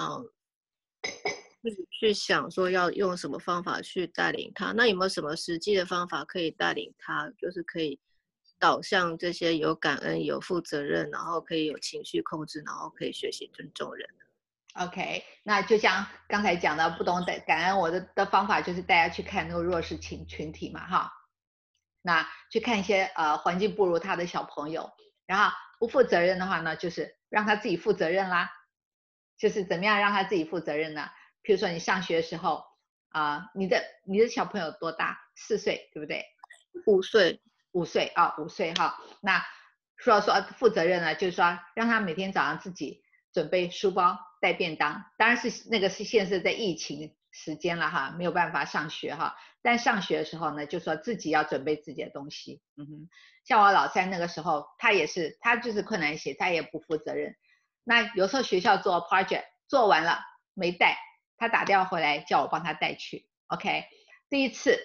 去想说要用什么方法去带领他。那有没有什么实际的方法可以带领他，就是可以导向这些有感恩、有负责任，然后可以有情绪控制，然后可以学习尊重人 ？OK，那就像刚才讲的，不懂得感恩，我的方法就是大家去看那个弱势群体嘛，哈。那去看一些环境不如他的小朋友，然后不负责任的话呢，就是让他自己负责任啦。就是怎么样让他自己负责任呢？譬如说你上学的时候你的小朋友多大？4岁对不对 ？5岁 ，5岁啊，5岁哈。那说负责任呢，就是说让他每天早上自己准备书包带便当，当然是那个是现在在疫情时间了哈，没有办法上学哈。但上学的时候呢，就说自己要准备自己的东西。像我老三那个时候，他就是困难写，他也不负责任。那有时候学校做 project 做完了没带，他打电话回来叫我帮他带去。OK， 第一次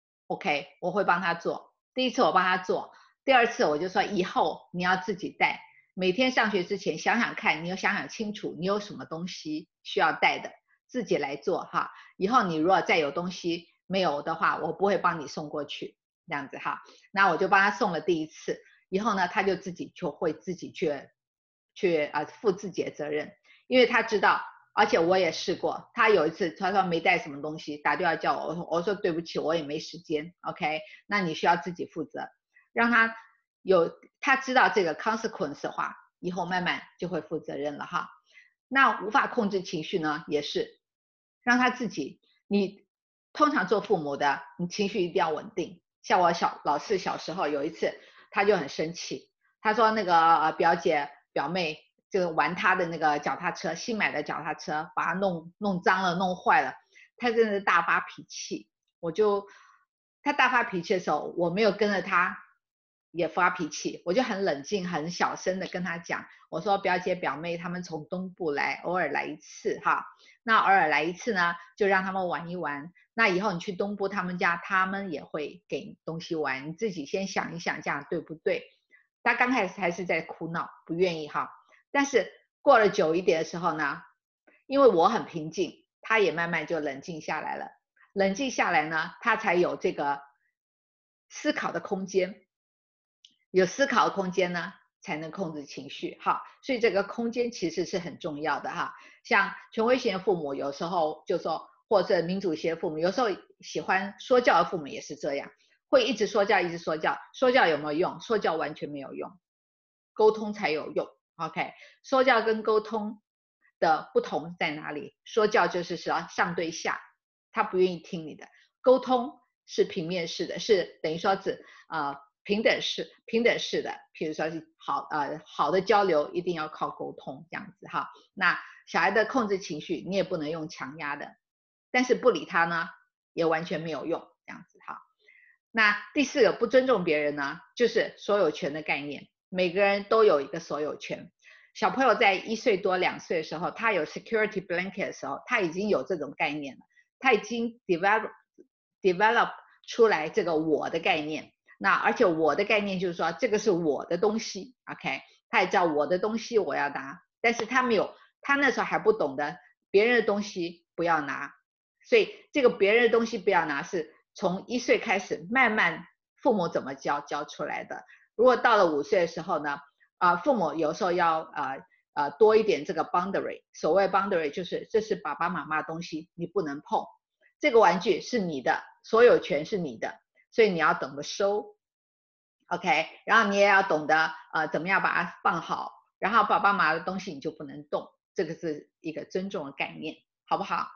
OK 我会帮他做，第一次我帮他做，第二次我就说以后你要自己带，每天上学之前想想看，你要想想清楚你有什么东西需要带的，自己来做哈。以后你如果再有东西没有的话，我不会帮你送过去，这样子哈。那我就帮他送了第一次，以后呢他就会自己去负自己的责任，因为他知道，而且我也试过，他有一次他说没带什么东西，打电话叫我说对不起，我也没时间 ，OK， 那你需要自己负责，让他知道这个 consequence 的话，以后慢慢就会负责任了哈。那无法控制情绪呢，也是让他自己，你通常做父母的，你情绪一定要稳定。像我老四小时候有一次，他就很生气，他说那个表姐表妹就玩他的那个脚踏车，新买的脚踏车，把它弄脏了弄坏了，他真的是大发脾气。他大发脾气的时候，我没有跟着他也发脾气，我就很冷静很小声的跟他讲，我说表姐表妹他们从东部来，偶尔来一次哈，那偶尔来一次呢就让他们玩一玩，那以后你去东部他们家，他们也会给你东西玩，你自己先想一想这样对不对。他刚开始还是在哭闹不愿意哈，但是过了久一点的时候呢，因为我很平静，他也慢慢就冷静下来了，冷静下来呢他才有这个思考的空间，有思考的空间呢才能控制情绪哈，所以这个空间其实是很重要的哈。像权威型的父母有时候就说，或者民主型的父母有时候喜欢说教的父母也是这样，会一直说教一直说教，说教有没有用？说教完全没有用，沟通才有用。 OK， 说教跟沟通的不同在哪里？说教就是说上对下，他不愿意听你的，沟通是平面式的，是等于说平等式的，比如说是好的交流一定要靠沟通这样子哈。那小孩的控制情绪你也不能用强压的，但是不理他呢也完全没有用这样子哈。那第4个不尊重别人呢，就是所有权的概念，每个人都有一个所有权。小朋友在1岁多2岁的时候，他有 security blanket 的时候，他已经有这种概念了，他已经 develop 出来这个我的概念。那而且我的概念就是说这个是我的东西 OK， 他也知道我的东西我要拿，但是他那时候还不懂得别人的东西不要拿，所以这个别人的东西不要拿是从1岁开始慢慢父母怎么教出来的。如果到了5岁的时候呢父母有时候要多一点这个 boundary， 所谓 boundary 就是这是爸爸妈妈的东西你不能碰，这个玩具是你的，所有权是你的，所以你要懂得收 OK， 然后你也要懂得怎么样把它放好，然后爸爸妈妈的东西你就不能动，这个是一个尊重的概念，好不好？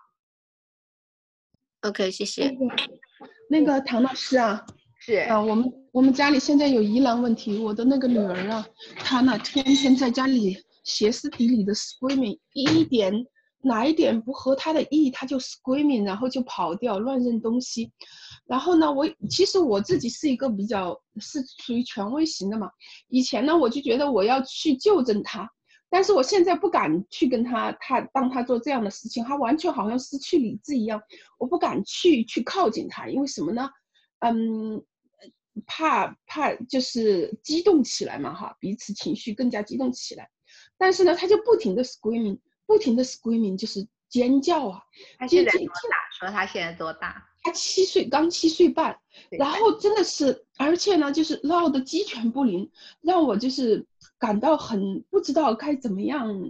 OK， 谢谢。 那个唐老师啊， 是我们家里现在有疑难问题，我的那个女儿啊，她呢天天在家里歇斯底里的 screaming， 哪一点不合她的意，她就 screaming， 然后就跑掉乱扔东西。然后呢，其实我自己是一个是属于权威型的嘛，以前呢我就觉得我要去纠正她，但是我现在不敢去跟当他做这样的事情，他完全好像失去理智一样，我不敢去靠近他，因为什么呢？ 怕就是激动起来嘛哈，彼此情绪更加激动起来。但是呢，他就不停的 screaming，就是尖叫啊。 他现在多大？说他现在多大？ 他7岁，刚7岁半。然后真的是，而且呢，就是闹得鸡犬不宁，让我就是感到很不知道该怎么样，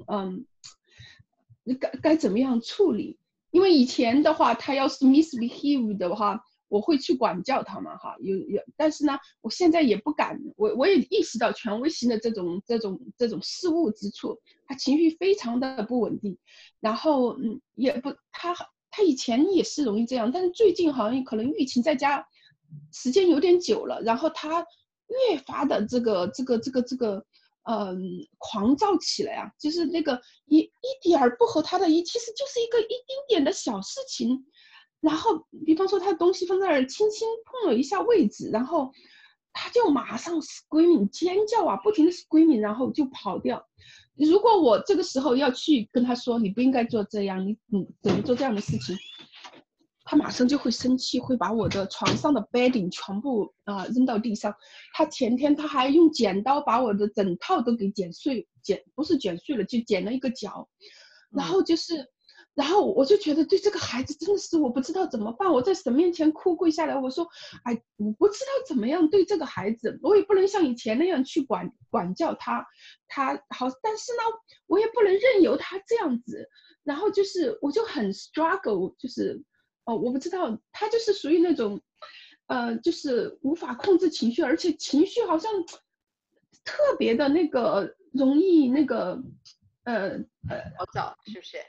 该怎么样处理。因为以前的话，他要是 misbehave 的话，我会去管教他嘛，哈，但是呢，我现在也不敢，我也意识到权威型的这种失误之处，他情绪非常的不稳定，然后也不他以前也是容易这样，但是最近好像可能疫情在家时间有点久了，然后他越发的这个狂躁起来啊，就是那个一点儿不合他的意，其实就是一丁点的小事情，然后比方说他的东西放在那儿，轻轻碰了一下位置，然后他就马上 screaming 尖叫啊，不停的 screaming， 然后就跑掉。如果我这个时候要去跟他说你不应该做这样，你怎么做这样的事情，他马上就会生气，会把我的床上的 bedding 全部扔到地上。他前天他还用剪刀把我的整套都给不是剪碎了，就剪了一个角。然后我就觉得对这个孩子真的是我不知道怎么办，我在神面前哭跪下来，我说，哎，我不知道怎么样对这个孩子，我也不能像以前那样去管教他好，但是呢，我也不能任由他这样子。然后就是我就很 struggle， 就是我不知道他就是属于那种就是无法控制情绪，而且情绪好像特别的那个容易那个暴躁是不是？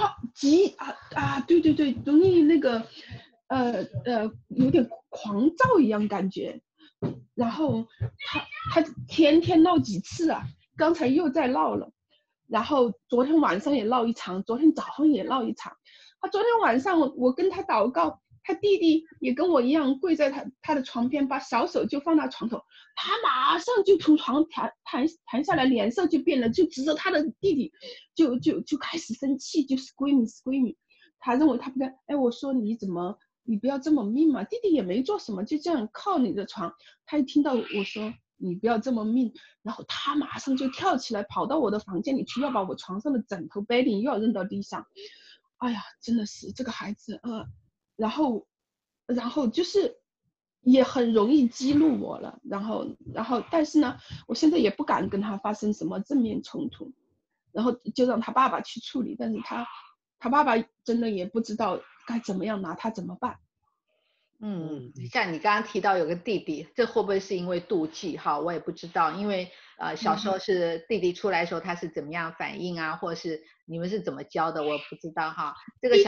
对，容易那个有点狂躁一样感觉。然后他天天闹几次啊，刚才又在闹了，然后昨天晚上也闹一场，昨天早上也闹一场。他昨天晚上我跟他祷告，他弟弟也跟我一样跪在他的床边，把小手就放到床头，他马上就从床弹下来，脸色就变了，就指着他的弟弟，就开始生气，就 screaming。他认为他不该，哎，我说你不要这么命嘛，弟弟也没做什么，就这样靠你的床。他一听到我说你不要这么命，然后他马上就跳起来跑到我的房间里去，要把我床上的枕头 bedding 又要扔到地上。哎呀，真的是这个孩子然后就是也很容易激怒我了，然后但是呢，我现在也不敢跟他发生什么正面冲突，然后就让他爸爸去处理，但是他爸爸真的也不知道该怎么样拿他怎么办。 像你刚刚提到有个弟弟，这会不会是因为妒忌？哈，我也不知道，因为小时候是弟弟出来的时候他是怎么样反应啊，或者是你们是怎么教的，我不知道哈。这个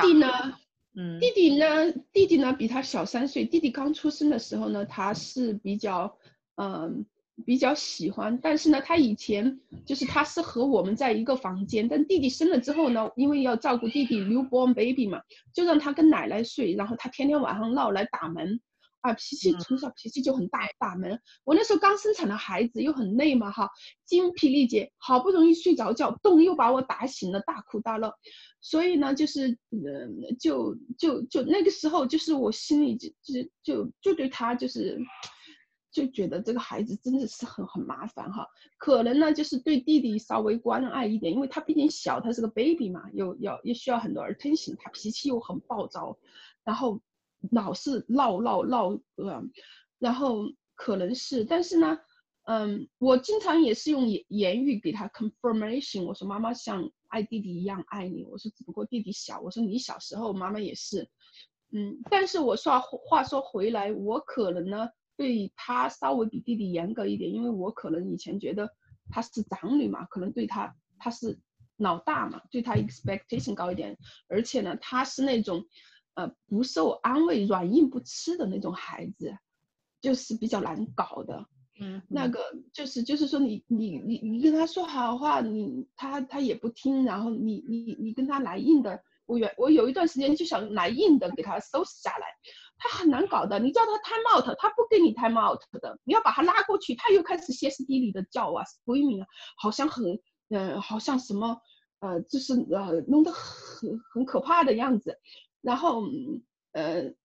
弟弟呢比他小3岁，弟弟刚出生的时候呢，他是比较喜欢，但是呢，他以前就是他是和我们在一个房间，但弟弟生了之后呢，因为要照顾弟弟 newborn baby 嘛，就让他跟奶奶睡，然后他天天晚上闹来打门从小脾气就很大，打门。我那时候刚生产的孩子又很累嘛哈，精疲力竭，好不容易睡着觉，动又把我打醒了，大哭大闹。所以呢，就是就那个时候，就是我心里就对他就觉得这个孩子真的是很麻烦哈。可能呢就是对弟弟稍微关爱一点，因为他毕竟小，他是个 baby 嘛，也需要很多attention，他脾气又很暴躁，然后老是闹然后可能是，但是呢我经常也是用言语给他 confirmation， 我说妈妈像爱弟弟一样爱你，我说只不过弟弟小，我说你小时候妈妈也是但是我话说回来，我可能呢对他稍微比弟弟严格一点，因为我可能以前觉得他是长女嘛，可能对他是老大嘛，对他 expectation 高一点，而且呢他是那种不受安慰软硬不吃的那种孩子，就是比较难搞的。那个就是说你跟他说好话，他也不听，然后你跟他来硬的，我有一段时间就想来硬的给他收拾下来，他很难搞的，你叫他 time out， 他不给你 time out 的，你要把他拉过去，他又开始歇斯底里的叫啊 screaming 啊，好像好像什么就是弄得很可怕的样子，然后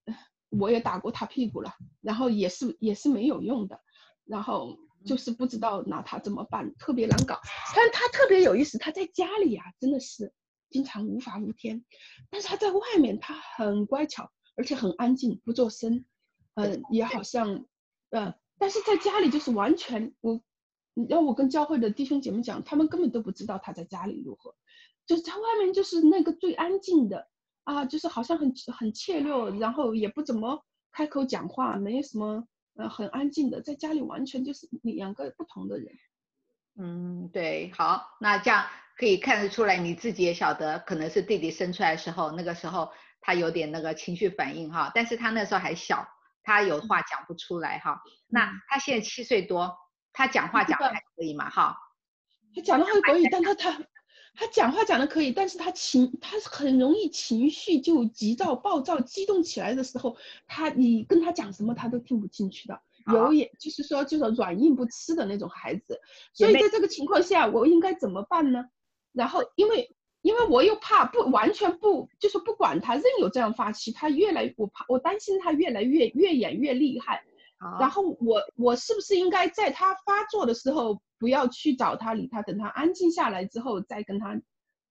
我也打过他屁股了，然后也是没有用的，然后就是不知道拿他怎么办，特别难搞。但是他特别有意思，他在家里啊真的是经常无法无天，但是他在外面他很乖巧，而且很安静，不作声，也好像但是在家里就是完全你让我跟教会的弟兄姐妹讲，他们根本都不知道他在家里如何，就是在外面就是那个最安静的啊，就是好像很怯懦，然后也不怎么开口讲话，没什么很安静的，在家里完全就是两个不同的人。 对，好，那这样可以看得出来，你自己也晓得，可能是弟弟生出来的时候，那个时候他有点那个情绪反应哈，但是他那时候还小，他有话讲不出来哈。那他现在7岁多，他讲话讲得还可以嘛哈？ 他讲的还可以，但他讲话讲的可以，但是他很容易情绪就急躁、暴躁、激动起来的时候，你跟他讲什么他都听不进去的，就是说软硬不吃的那种孩子。所以在这个情况下，我应该怎么办呢？然后因为我又怕完全就是不管他，任由这样发起，我担心他越来越演越厉害。然后我是不是应该在他发作的时候不要去找他理他，等他安静下来之后再跟他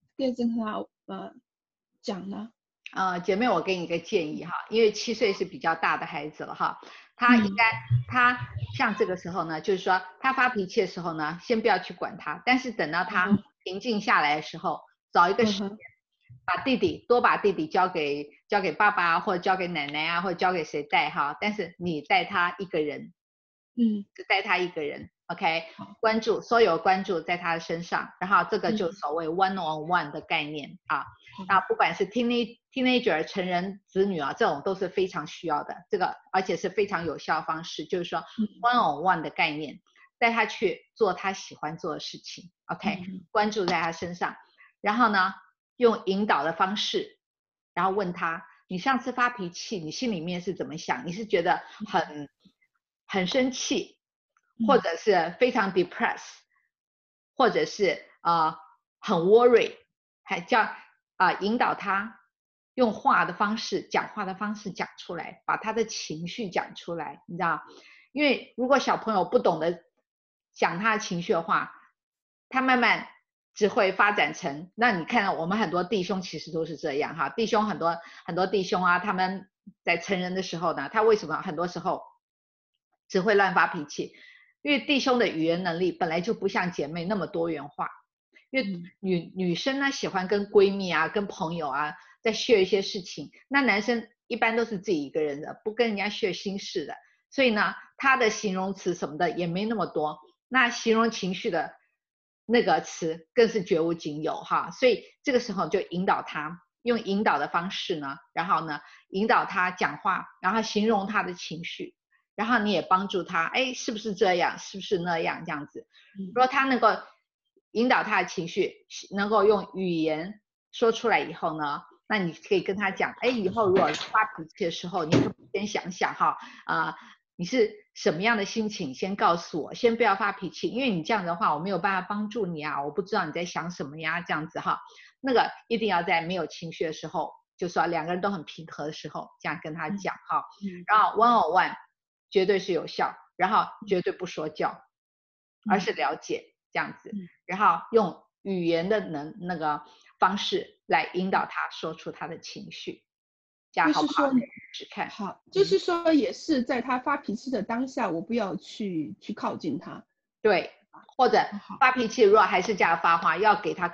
讲呢？ 姐妹，我给你一个建议哈，因为7岁是比较大的孩子了哈，他像这个时候呢，就是说他发脾气的时候呢，先不要去管他，但是等到他平静下来的时候，找一个时间，多把弟弟交给爸爸或者交给奶奶啊，或者交给谁带哈，但是你带他一个人，只带他一个人 ，OK， 所有关注在他的身上，然后这个就所谓 one on one 的概念啊，那不管是 teenager 成人子女啊，这种都是非常需要的，这个而且是非常有效的方式，就是说 one on one 的概念，带他去做他喜欢做的事情 ，OK， 关注在他身上，然后呢，用引导的方式，然后问他，你上次发脾气，你心里面是怎么想？你是觉得很生气，或者是非常 depressed， 或者是很 worry， 还叫引导他用讲话的方式讲出来，把他的情绪讲出来，你知道？因为如果小朋友不懂得讲他的情绪的话，他慢慢只会发展成，那你看到我们很多弟兄其实都是这样哈，很多弟兄啊，他们在成人的时候呢，他为什么很多时候只会乱发脾气？因为弟兄的语言能力本来就不像姐妹那么多元化，因为女生呢喜欢跟闺蜜啊、跟朋友啊在 share 一些事情，那男生一般都是自己一个人的，不跟人家 share 心事的，所以呢，他的形容词什么的也没那么多，那形容情绪的那个词更是绝无仅有哈，所以这个时候就引导他，用引导的方式呢，然后呢引导他讲话，然后形容他的情绪，然后你也帮助他，是不是这样，是不是那样这样子，如果他能够引导他的情绪，能够用语言说出来以后呢，那你可以跟他讲，以后如果发脾气的时候，你可不可以先想想哈，你是什么样的心情，先告诉我，先不要发脾气，因为你这样的话，我没有办法帮助你啊，我不知道你在想什么呀，这样子哈，那个一定要在没有情绪的时候，就说两个人都很平和的时候，这样跟他讲哈，然后 one on one 绝对是有效，然后绝对不说教，而是了解这样子，然后用语言的那个方式来引导他说出他的情绪，这样好不好？试看。 好，就是说也是在他发脾气的当下，我不要去靠近他。 对，或者发脾气如果还是这样发话，要给他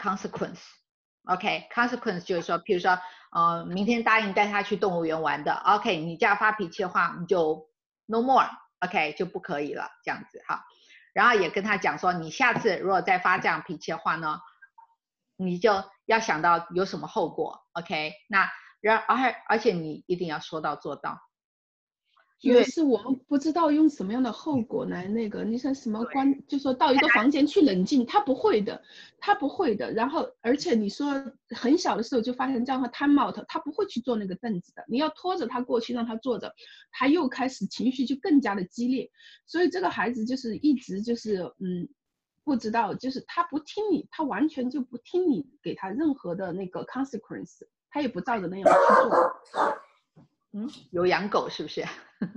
consequence。OK，consequence 就是说，譬如说，明天答应带他去动物园玩的 ，OK， 你这样发脾气的话，你就 no more，OK， 就不可以了，这样子哈。然后也跟他讲说，你下次如果再发这样脾气的话呢，你就要想到有什么后果 ，OK？ 那而且你一定要说到做到， 因为是我们不知道用什么样的后果来那个，你像什么就说到一个房间去冷静，他不会的。然后而且你说很小的时候就发现这样的 time out， 他不会去坐那个凳子的，你要拖着他过去让他坐着，他又开始情绪就更加的激烈，所以这个孩子就是一直就是不知道，就是他不听你，他完全就不听你给他任何的那个 consequence， 他也不照着那样去做。 有养狗是不是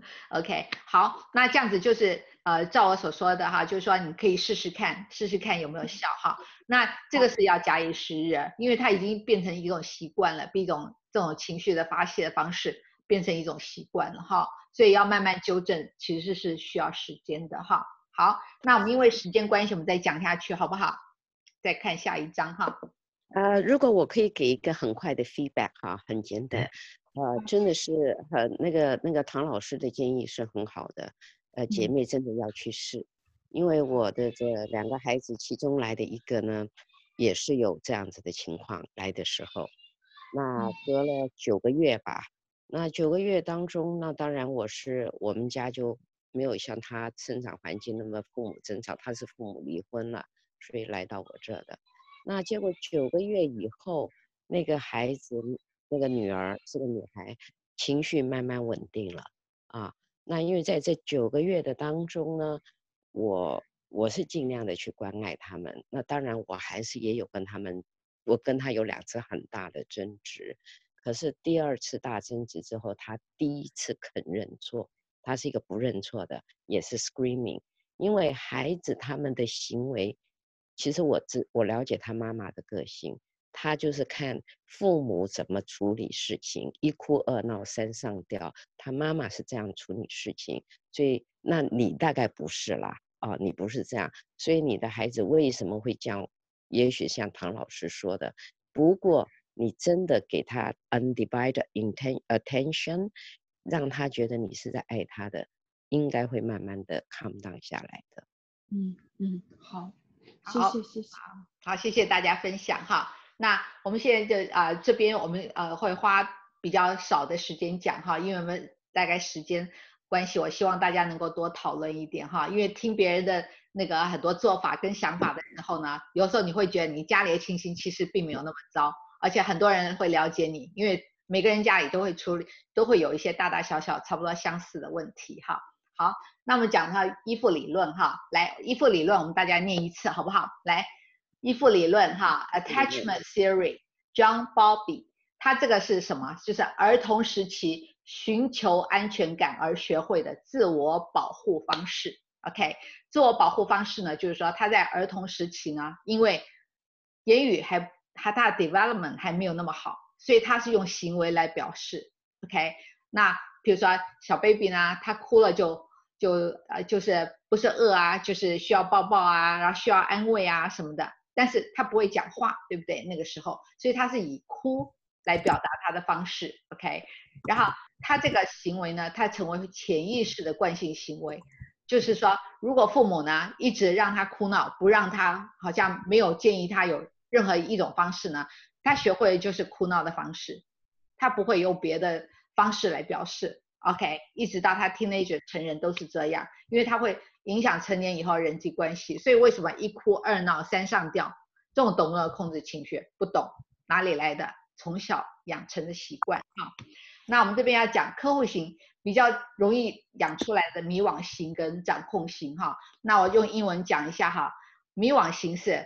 ？OK， 好，那这样子就是照我所说的哈，就是说你可以试试看有没有效哈。那这个是要假以时日，因为它已经变成一种习惯了，这种情绪的发泄的方式变成一种习惯了哈，所以要慢慢纠正，其实是需要时间的哈。好，那我们因为时间关系，我们再讲下去好不好？再看下一章哈。 如果我可以给一个很快的 feedback 哈，很简单，真的是那个唐老师的建议是很好的，姐妹真的要去试，因为我的这2个孩子其中来的一个呢，也是有这样子的情况来的时候，那隔了9个月吧，那9个月当中，那当然我们家就没有像他生长环境那么父母争吵，他是父母离婚了，所以来到我这的。那结果9个月以后，那个孩子，那个女儿是个女孩，情绪慢慢稳定了啊。那因为在这9个月的当中呢，我是尽量的去关爱他们。那当然，我还是也有我跟他有2次很大的争执。可是第2次大争执之后，他第1次肯认错，他是一个不认错的，也是 screaming。因为孩子他们的行为。其实我了解他妈妈的个性，他就是看父母怎么处理事情，1哭2闹3上吊，他妈妈是这样处理事情，所以那你大概不是啦，你不是这样，所以你的孩子为什么会这样？也许像唐老师说的，不过你真的给他 undivided attention， 让他觉得你是在爱他的，应该会慢慢的 calm down 下来的。 好。谢谢。 好，谢谢大家分享哈。那我们现在就这边我们会花比较少的时间讲哈，因为我们大概时间关系，我希望大家能够多讨论一点哈。因为听别人的那个很多做法跟想法的时候呢，有时候你会觉得你家里的情形其实并没有那么糟，而且很多人会了解你，因为每个人家里都会有一些大大小小差不多相似的问题哈。好，那我们讲到依附理论哈，来依附理论我们大家念一次好不好？来，依附理论哈 ，Attachment Theory，John Bowlby， 它这个是什么？就是儿童时期寻求安全感而学会的自我保护方式。OK， 自我保护方式呢，就是说他在儿童时期呢，因为言语他的 development 还没有那么好，所以他是用行为来表示。OK， 那比如说小 baby 呢，他哭了就是不是饿啊，就是需要抱抱啊，然后需要安慰啊什么的，但是他不会讲话，对不对？那个时候，所以他是以哭来表达他的方式 ，OK。然后他这个行为呢，他成为潜意识的惯性行为，就是说，如果父母呢一直让他哭闹，不让他好像没有建议他有任何一种方式呢，他学会的就是哭闹的方式，他不会用别的方式来表示。OK， 一直到他 teenager 成人都是这样，因为他会影响成年以后人际关系，所以为什么1哭2闹3上吊，这种懂不懂控制情绪？不懂，哪里来的？从小养成的习惯啊。那我们这边要讲客户型比较容易养出来的迷惘型跟掌控型哈。那我用英文讲一下哈，迷惘型是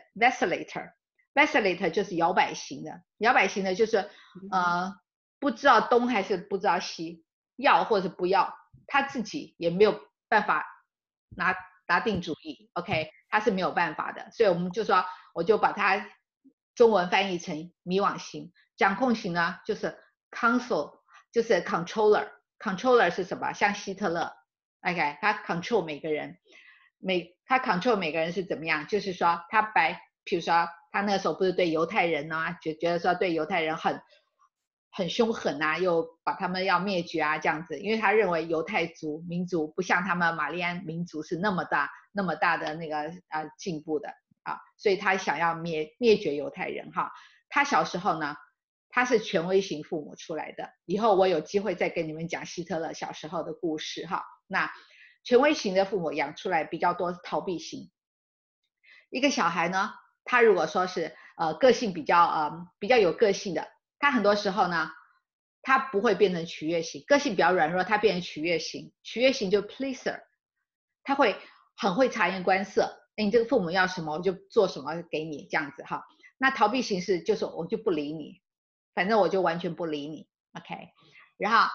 vacillator 就是摇摆型的，摇摆型的就是不知道东还是不知道西。要或者不要，他自己也没有办法拿定主意 ，OK， 他是没有办法的，所以我们就说，我就把它中文翻译成迷惘型。掌控型呢，就是 control， 是什么？像希特勒 ，OK， 他 control 每个人，他 control 每个人是怎么样？就是说比如说他那时候不是对犹太人呢，觉得说对犹太人很凶狠啊，又把他们要灭绝啊这样子，因为他认为犹太民族不像他们玛丽安民族是那么大的那个进步的啊，所以他想要灭绝犹太人哈。他小时候呢，他是权威型父母出来的，以后我有机会再跟你们讲希特勒小时候的故事哈。那权威型的父母养出来比较多逃避型。一个小孩呢，他如果说是个性比较有个性的。他很多时候呢，他不会变成取悦型，个性比较软弱，他变成取悦型。取悦型就 pleaser， 他会很会察言观色，你这个父母要什么我就做什么给你这样子哈。那逃避型就是我就不理你，反正我就完全不理你 ，OK。然后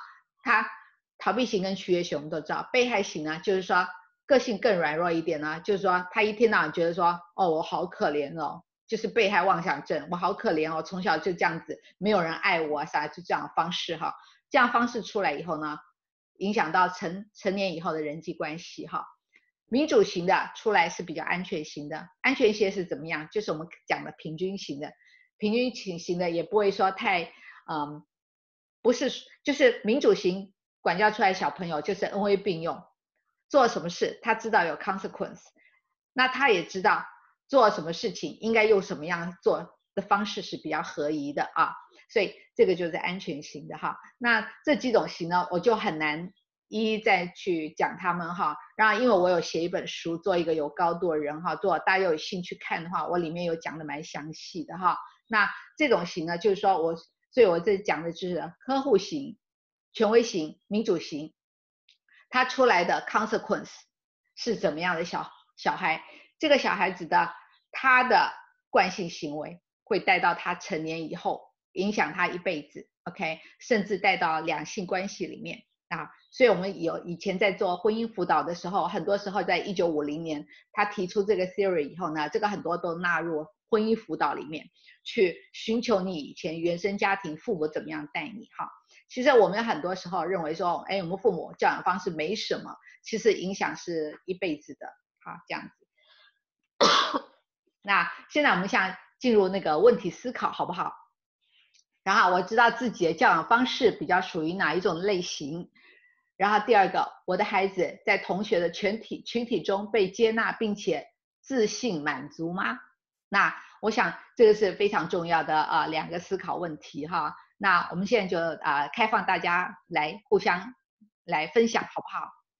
他逃避型跟取悦型我们都知道，被害型呢就是说个性更软弱一点呢，就是说他一天到晚觉得说，哦，我好可怜哦，就是被害妄想症，我好可怜哦，从小就这样子，没有人爱我啊啥，就这样的方式哈，这样方式出来以后呢，影响到成年以后的人际关系哈。民主型的出来是比较安全型的，安全型是怎么样？就是我们讲的平均型的，平均型的也不会说太，不是，就是民主型管教出来的小朋友就是恩威并用，做什么事他知道有 consequence， 那他也知道做什么事情应该用什么样做的方式是比较合宜的啊，所以这个就是安全型的哈。那这几种型呢，我就很难一一再去讲他们哈，然后因为我有写一本书，做一个有高度的人哈，做大家有兴趣看的话，我里面有讲的蛮详细的哈。那这种型呢，就是说所以我这讲的就是呵护型、权威型、民主型，他出来的 consequence 是怎么样的小孩，这个小孩子的他的惯性行为会带到他成年以后，影响他一辈子 ，OK， 甚至带到两性关系里面。啊，所以我们以前在做婚姻辅导的时候，很多时候在1950年他提出这个 theory 以后呢，这个很多都纳入婚姻辅导里面，去寻求你以前原生家庭父母怎么样带你哈。其实我们很多时候认为说，哎，我们父母教养方式没什么，其实影响是一辈子的，好，这样子。那现在我们想进入那个问题思考，好不好？然后我知道自己的教养方式比较属于哪一种类型。然后第二个，我的孩子在同学的群体中被接纳并且自信满足吗？那我想这个是非常重要的两个思考问题哈。那我们现在就开放大家来互相来分享，好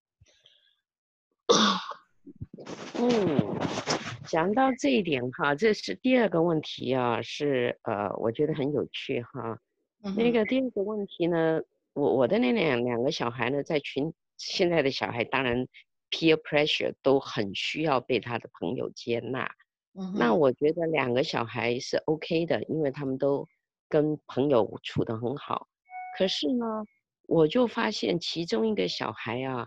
不好？ 讲到这一点哈，这是第二个问题啊，是我觉得很有趣哈。那个第二个问题呢，我的那两个小孩呢，现在的小孩当然 peer pressure 都很需要被他的朋友接纳。那我觉得两个小孩是 OK 的，因为他们都跟朋友处得很好。可是呢，我就发现其中一个小孩啊，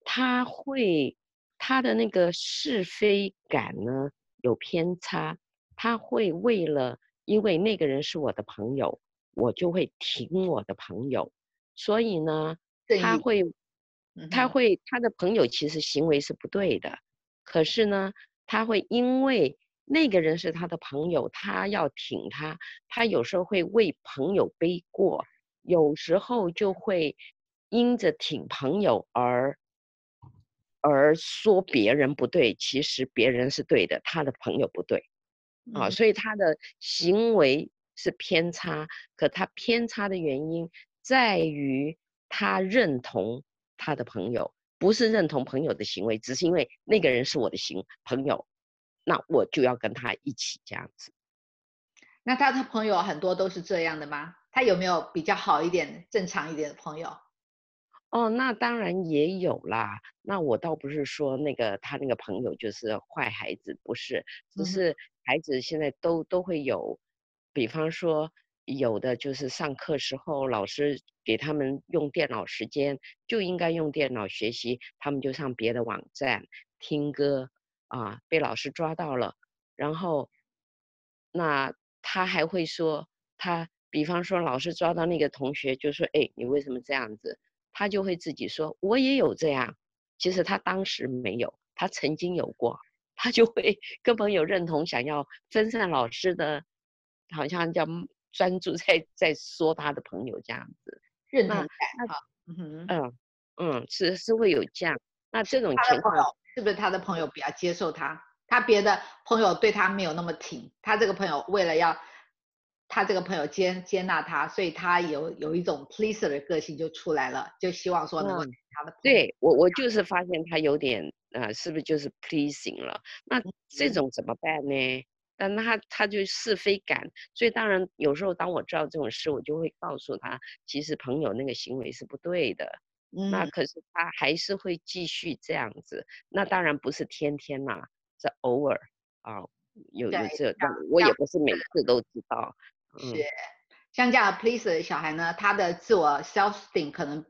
他的那个是非感呢有偏差，他会因为那个人是我的朋友，我就会挺我的朋友，所以呢，他的朋友其实行为是不对的，可是呢，他会因为那个人是他的朋友，他要挺他，他有时候会为朋友背锅，有时候就会因着挺朋友而说别人不对，其实别人是对的，他的朋友不对啊，所以他的行为是偏差，可他偏差的原因在于他认同他的朋友，不是认同朋友的行为，只是因为那个人是我的朋友，那我就要跟他一起这样子。 那他的朋友很多都是这样的吗？他有没有比较好一点、正常一点的朋友？ 哦，那当然也有啦。那我倒不是说他那个朋友就是坏孩子，不是，只是孩子现在都会有，比方说有的就是上课时候老师给他们用电脑时间，就应该用电脑学习，他们就上别的网站听歌啊，被老师抓到了，然后那他还会说比方说老师抓到那个同学就说，哎，你为什么这样子？他就会自己说，我也有这样。其实他当时没有，他曾经有过，他就会跟朋友认同，想要分散老师的，好像叫专注在说他的朋友这样子。 认同感哈， 是会有这样。那这种情况是不是他的朋友比较接受他？他别的朋友对他没有那么挺，他这个朋友为了要他这个朋友接纳他，所以他有一种 pleaser 的个性就出来了，就希望说能够他的朋友。 对，我就是发现他有点是不是就是 pleasing 了？那这种怎么办呢？但他就是非感，所以当然有时候当我知道这种事，我就会告诉他，其实朋友那个行为是不对的。那可是他还是会继续这样子。那当然不是天天啦，是偶尔啊，有这，但我也不是每次都知道。 是，像这样 pleaser 的小孩呢，他的自我 self-esteem 可能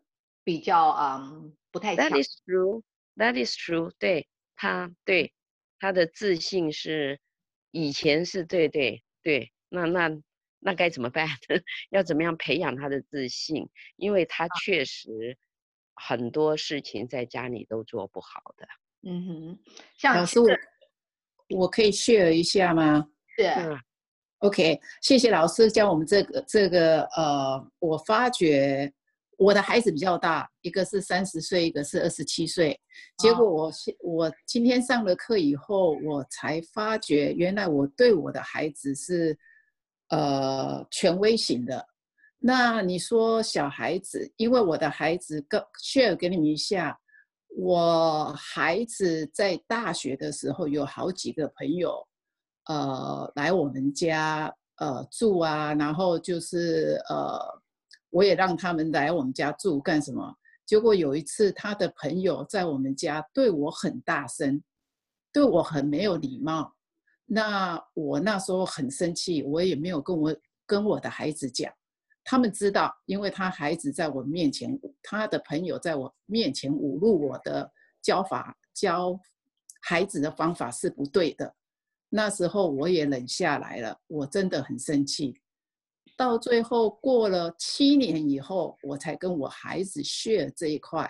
比较不太强。 That is true. That is true. 对他的自信是以前是对，那该怎么办？要怎么样培养他的自信？因为他确实很多事情在家里都做不好的。 像老师，我可以 share 一下吗？ 是 OK， 谢谢老师教我们这个我发觉我的孩子比较大，一个是30岁，一个是27岁。结果我今天上了课以后，我才发觉原来我对我的孩子是权威型的。那你说小孩子，因为我的孩子share 给你们一下，我孩子在大学的时候有好几个朋友。来我们家住啊，然后就是我也让他们来我们家住干什么？结果有一次他的朋友在我们家对我很大声，对我很没有礼貌。那我那时候很生气，我也没有跟我的孩子讲。他们知道，因为他孩子在我面前，他的朋友在我面前侮辱我的教孩子的方法是不对的。那时候我也冷下来了，我真的很生气。到最后过了7年以后，我才跟我孩子 share 这一块，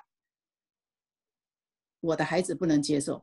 我的孩子不能接受。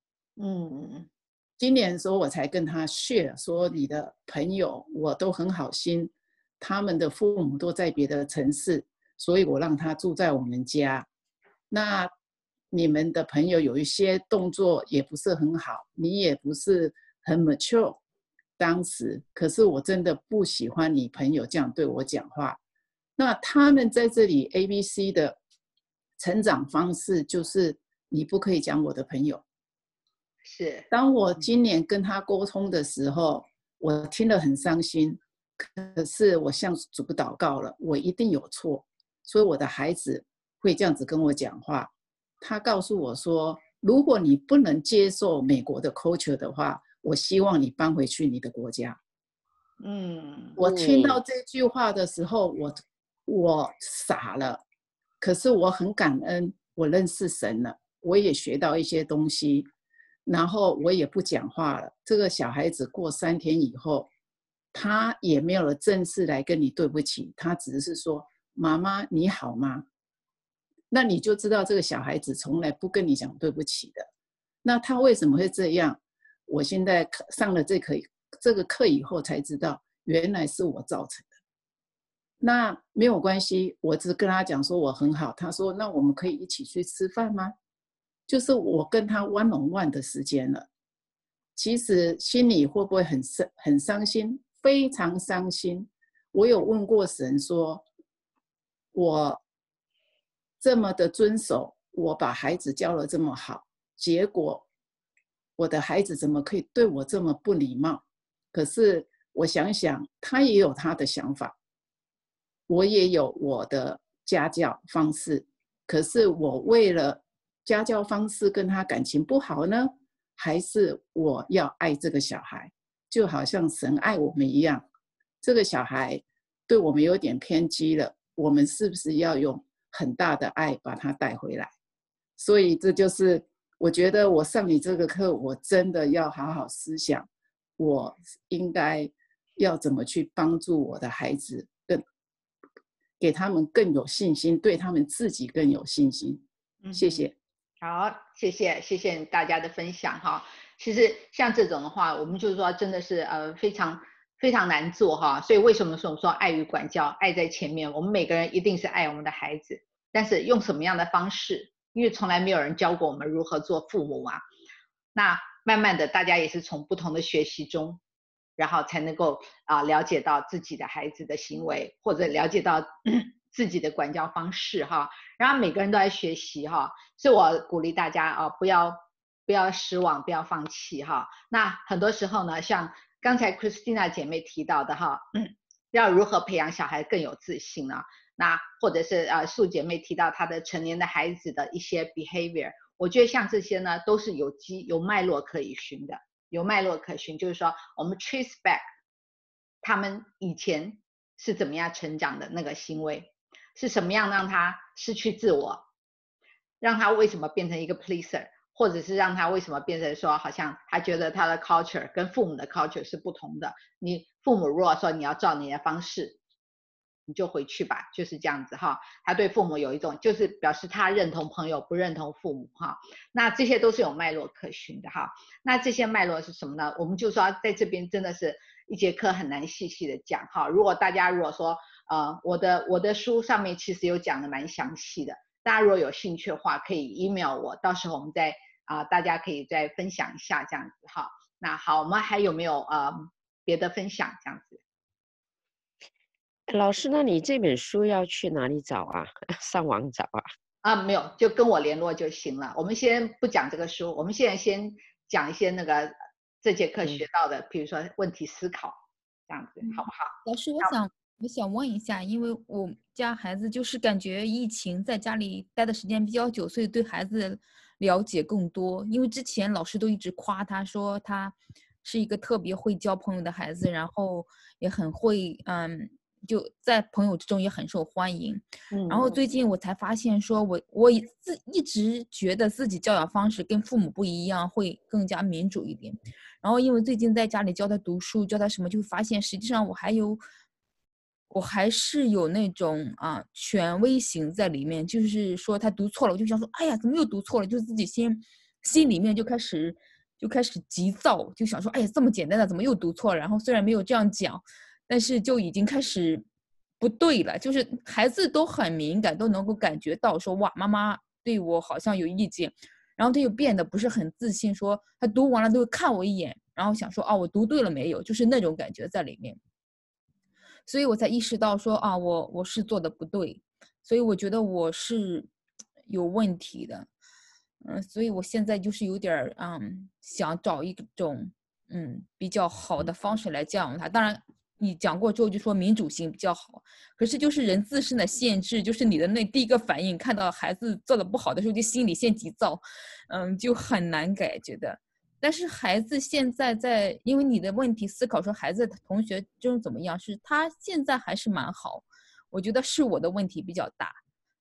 今年的时候我才跟他 share 说，你的朋友我都很好心，他们的父母都在别的城市，所以我让他住在我们家。那你们的朋友有一些动作也不是很好，你也不是很 mature 当时，可是我真的不喜欢你朋友这样对我讲话。那他们在这里 ABC 的成长方式就是你不可以讲我的朋友。 是。 当我今年跟他沟通的时候，我听了很伤心，可是我向主祷告了，我一定有错，所以我的孩子会这样子跟我讲话。他告诉我说，如果你不能接受美国的 culture 的话，我希望你搬回去你的国家。我听到这句话的时候，我傻了。可是我很感恩，我认识神了，我也学到一些东西，然后我也不讲话了。这个小孩子过3天以后，他也没有了正式来跟你对不起，他只是说妈妈你好吗？那你就知道这个小孩子从来不跟你讲对不起的。那他为什么会这样？我现在上了这个课以后才知道，原来是我造成的。那没有关系，我只跟他讲说我很好。他说那我们可以一起去吃饭吗？就是我跟他 one on one 的时间了。其实心里会不会很伤心？非常伤心。我有问过神说，我这么的遵守，我把孩子教得这么好，结果我的孩子怎么可以对我这么不礼貌？可是我想想，他也有他的想法，我也有我的家教方式。可是我为了家教方式跟他感情不好呢，还是我要爱这个小孩？就好像神爱我们一样，这个小孩对我们有点偏激了，我们是不是要用很大的爱把他带回来？所以这就是我觉得我上你这个课，我真的要好好思想，我应该要怎么去帮助我的孩子，给他们更有信心，对他们自己更有信心。谢谢。 好，谢谢大家的分享哈。其实像这种的话，我们就是说真的是非常非常难做哈。所以为什么说我们说爱与管教，爱在前面，我们每个人一定是爱我们的孩子，但是用什么样的方式？因为从来没有人教过我们如何做父母嘛。那慢慢的，大家也是从不同的学习中，然后才能够了解到自己的孩子的行为，或者了解到自己的管教方式哈。然后每个人都在学习哈，所以我鼓励大家不要失望，不要放弃哈。那很多时候呢，像刚才 Christina 姐妹提到的哈，要如何培养小孩更有自信呢？那或者是素姐妹提到她的成年的孩子的一些 behavior， 我觉得像这些呢都是有脉络可以循的，有脉络可循，就是说我们 trace back 他们以前是怎么样成长的那个行为。 是什么样让他失去自我，让他为什么变成一个 pleaser， 或者是让他为什么变成说好像他觉得他的 culture 跟父母的 culture 是不同的。你父母如果说你要照你的方式，你就回去吧，就是这样子哈。他对父母有一种就是表示他认同朋友不认同父母哈。那这些都是有脉络可循的哈。那这些脉络是什么呢？我们就说在这边真的是一节课很难细细的讲哈。如果大家如果说我的书上面其实有讲的蛮详细的，大家如果有兴趣的话可以 email 我，到时候我们再大家可以再分享一下这样子哈。那好，我们还有没有别的分享这样子？ 老师，那你这本书要去哪里找啊？上网找啊？ 没有，就跟我联络就行了。我们先不讲这个书，我们现在先讲一些那个这节课学到的，比如说问题思考，这样子好不好？ 老师，我想问一下，因为我家孩子就是感觉疫情在家里待的时间比较久，所以对孩子了解更多。因为之前老师都一直夸他说他是一个特别会交朋友的孩子，然后也很会就在朋友之中也很受欢迎。然后最近我才发现说我一直觉得自己教养方式跟父母不一样，会更加民主一点。然后因为最近在家里教他读书，教他什么，就发现实际上我还是有那种权威型在里面。就是说他读错了，我就想说哎呀怎么又读错了，就自己心里面就开始急躁，就想说哎呀这么简单的怎么又读错了。然后虽然没有这样讲，但是就已经开始不对了。就是孩子都很敏感，都能够感觉到说哇妈妈对我好像有意见，然后他又变得不是很自信，说他读完了都会看我一眼，然后想说我读对了没有，就是那种感觉在里面。所以我才意识到说我是做的不对，所以我觉得我是有问题的。所以我现在就是有点想找一种比较好的方式来教养他。当然你讲过之后就说民主性比较好，可是就是人自身的限制，就是你的那第一个反应看到孩子做的不好的时候就心里先急躁，就很难改觉得。但是孩子现在因为你的问题思考说孩子同学中怎么样，是他现在还是蛮好，我觉得是我的问题比较大。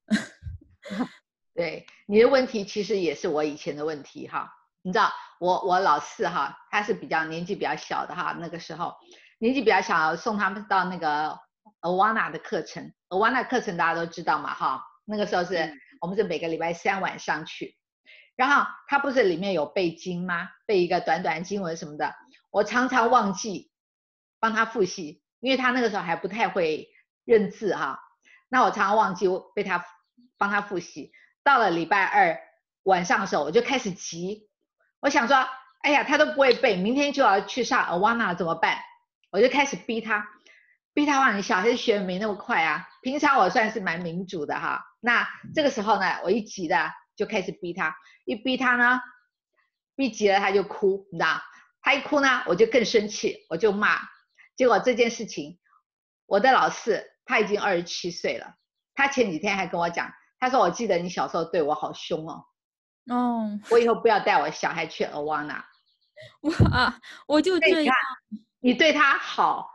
对，你的问题其实也是我以前的问题哈。你知道我老四哈，他是年纪比较小的哈，那个时候年纪比较小，送他们到那个 Awana 的课程。Awana 课程大家都知道嘛哈，那个时候我们是每个礼拜3晚上去，然后他不是里面有背经吗？背一个短短经文什么的，我常常忘记帮他复习，因为他那个时候还不太会认字哈。那我常常忘记帮他复习。到了礼拜2晚上的时候，我就开始急，我想说哎呀他都不会背，明天就要去上 Awana 怎么办？我就开始逼他话，你小孩子学没那么快啊。平常我算是蛮民主的哈，那这个时候呢我一急的就开始逼他，一逼他呢逼急了他就哭，你知道他一哭呢我就更生气，我就骂。结果这件事情我的老四他已经27岁了，他前几天还跟我讲，他说我记得你小时候对我好凶哦，我以后不要带我小孩去 Awana。 我就这样。 你对他好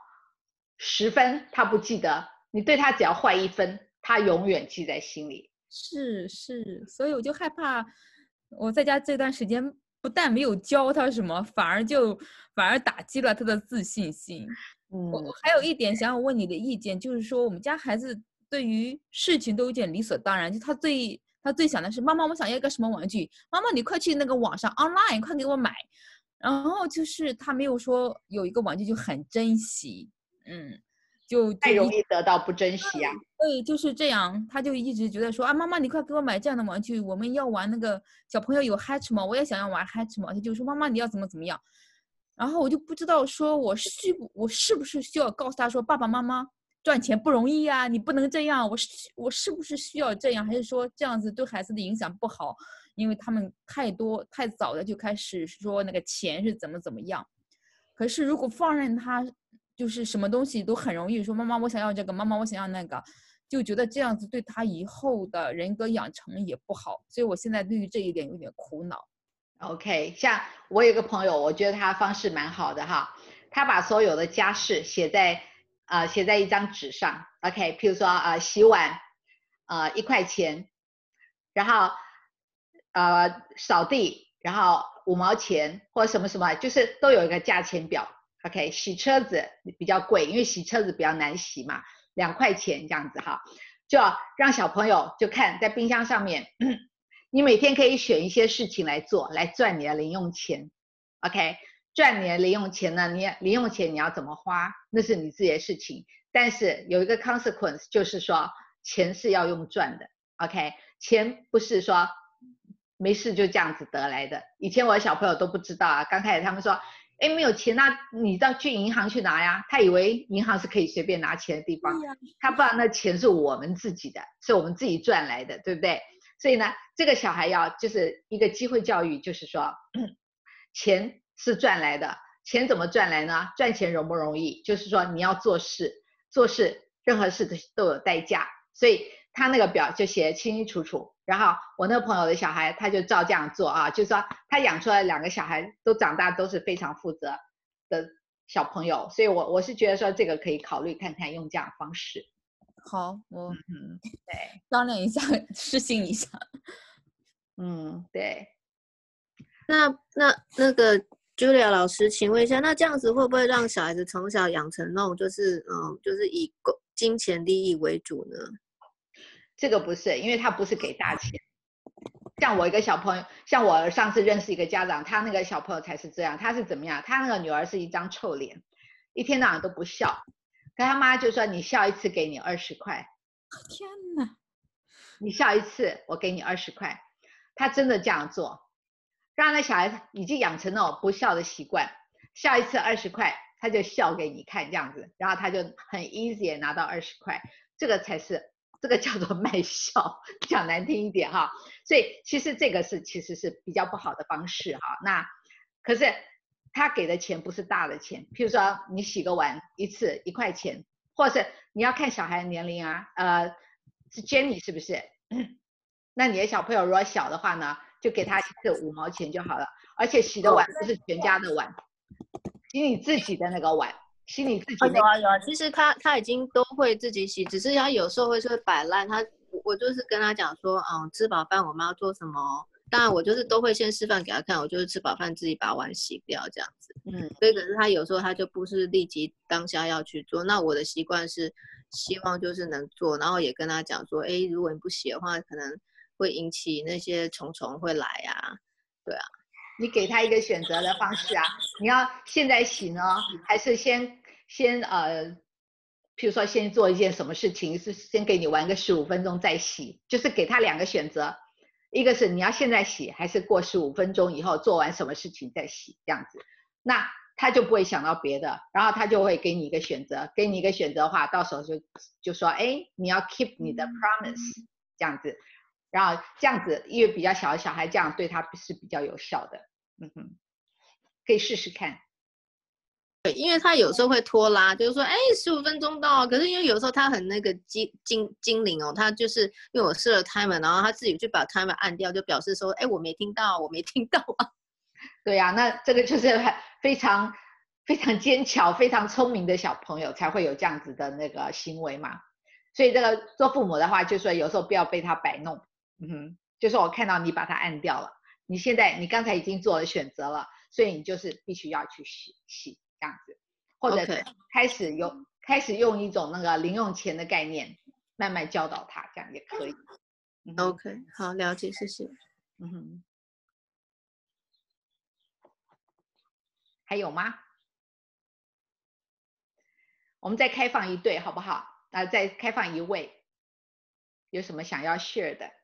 10分他不记得，你对他只要坏1分他永远记在心里。 是，所以我就害怕我在家这段时间不但没有教他什么，反而打击了他的自信心。我还有一点想要问你的意见，就是说我们家孩子对于事情都有点理所当然，就他最想的是妈妈我想要一个什么玩具，妈妈你快去那个网上 online 快给我买。然后就是他没有说有一个玩具就很珍惜，就太容易得到不珍惜啊。 对，就是这样，他就一直觉得说妈妈你快给我买这样的玩具，我们要玩那个小朋友有 Hatchmo， 我也想要玩 Hatchmo， 他就说妈妈你要怎么样。然后我就不知道说我是不是需要告诉他说爸爸妈妈赚钱不容易啊，你不能这样，我是不是需要这样，还是说这样子对孩子的影响不好，因为他们太早的就开始说那个钱是怎么样。可是如果放任他就是什么东西都很容易说妈妈我想要这个，妈妈我想要那个，就觉得这样子对他以后的人格养成也不好，所以我现在对于这一点有点苦恼。 OK， 像我有个朋友，我觉得他方式蛮好的哈，他把所有的家事写在一张纸上。OK， 譬如说洗碗， 1块钱，然后扫地，然后5毛钱或什么什么，就是都有一个价钱表。OK， 洗车子比较贵，因为洗车子比较难洗嘛，2块钱这样子哈，就要让小朋友就看在冰箱上面，你每天可以选一些事情来做，来赚你的零用钱。OK， 赚你的零用钱呢，你零用钱你要怎么花，那是你自己的事情。但是有一个 consequence， 就是说钱是要用赚的。OK， 钱不是说没事就这样子得来的。以前我的小朋友都不知道啊，刚开始他们说，哎，没有钱，那你到去银行去拿呀。他以为银行是可以随便拿钱的地方，他不知道那钱是我们自己的，是我们自己赚来的，对不对？所以呢，这个小孩要就是一个机会教育，就是说，钱是赚来的，钱怎么赚来呢？赚钱容不容易？就是说你要做事，做事任何事都有代价，所以他那个表就写得清清楚楚。然后我那个朋友的小孩他就照这样做啊，就是说他养出来2个小孩都长大都是非常负责的小朋友，所以我是觉得说这个可以考虑看看用这样的方式。 好，我对， 商量一下，试行一下。 对。 那个 Julia 老师，请问一下，那这样子会不会让小孩子从小养成那种就是以金钱利益为主呢？ 这个不是，因为他不是给大钱。像我一个小朋友，像我上次认识一个家长，他那个小朋友才是这样。他是怎么样？他那个女儿是一张臭脸，一天到晚都不笑。可他妈就说：“你笑一次给你20块。” 天哪！ 你笑一次，我给你20块。他真的这样做，让那小孩已经养成那种不笑的习惯。笑一次20块，他就笑给你看这样子，然后他就很 easy 拿到20块。这个叫做卖笑，讲难听一点哈。所以其实这个其实是比较不好的方式哈。那可是他给的钱不是大的钱，譬如说你洗个碗一次1块钱，或是你要看小孩的年龄啊，是 Jenny 是不是？那你的小朋友如果小的话呢，就给他一次5毛钱就好了。而且洗的碗不是全家的碗，洗你自己的那个碗。洗你自己那个有啊，其实他已经都会自己洗，只是他有时候会摆烂。我就是跟他讲说，吃饱饭我们要做什么？当然我就是都会先示范给他看，我就是吃饱饭自己把碗洗掉这样子。所以可是他有时候他就不是立即当下要去做。那我的习惯是希望就是能做，然后也跟他讲说，哎，如果你不洗的话，可能会引起那些虫会来啊，对啊。 你给他一个选择的方式啊，你要现在洗呢，还是先譬如说先做一件什么事情，是先给你玩个15分钟再洗，就是给他2个选择，一个是你要现在洗，还是过15分钟以后做完什么事情再洗这样子，那他就不会想到别的，然后他就会给你一个选择，给你一个选择的话，到时候就说，哎，你要 keep 你的 promise 这样子。然后这样子，因为比较小的小孩，这样对他是比较有效的。可以试试看。 对，因为他有时候会拖拉，就是说，哎，15分钟到，可是因为有时候他很那个精灵哦，他就是因为我设了 timer， 然后他自己去把 timer 按掉，就表示说，哎，我没听到啊。 对呀，那这个就是非常非常坚强、非常聪明的小朋友才会有这样子的那个行为嘛。所以这个做父母的话，就说有时候不要被他摆弄。就说我看到你把它按掉了，你刚才已经做了选择了，所以你就是必须要去洗这样子，或者开始用一种那个零用钱的概念，慢慢教导他，这样也可以。 OK， 好，了解，谢谢。 还有吗？我们再开放一对好不好？再开放一位，有什么想要 share 的？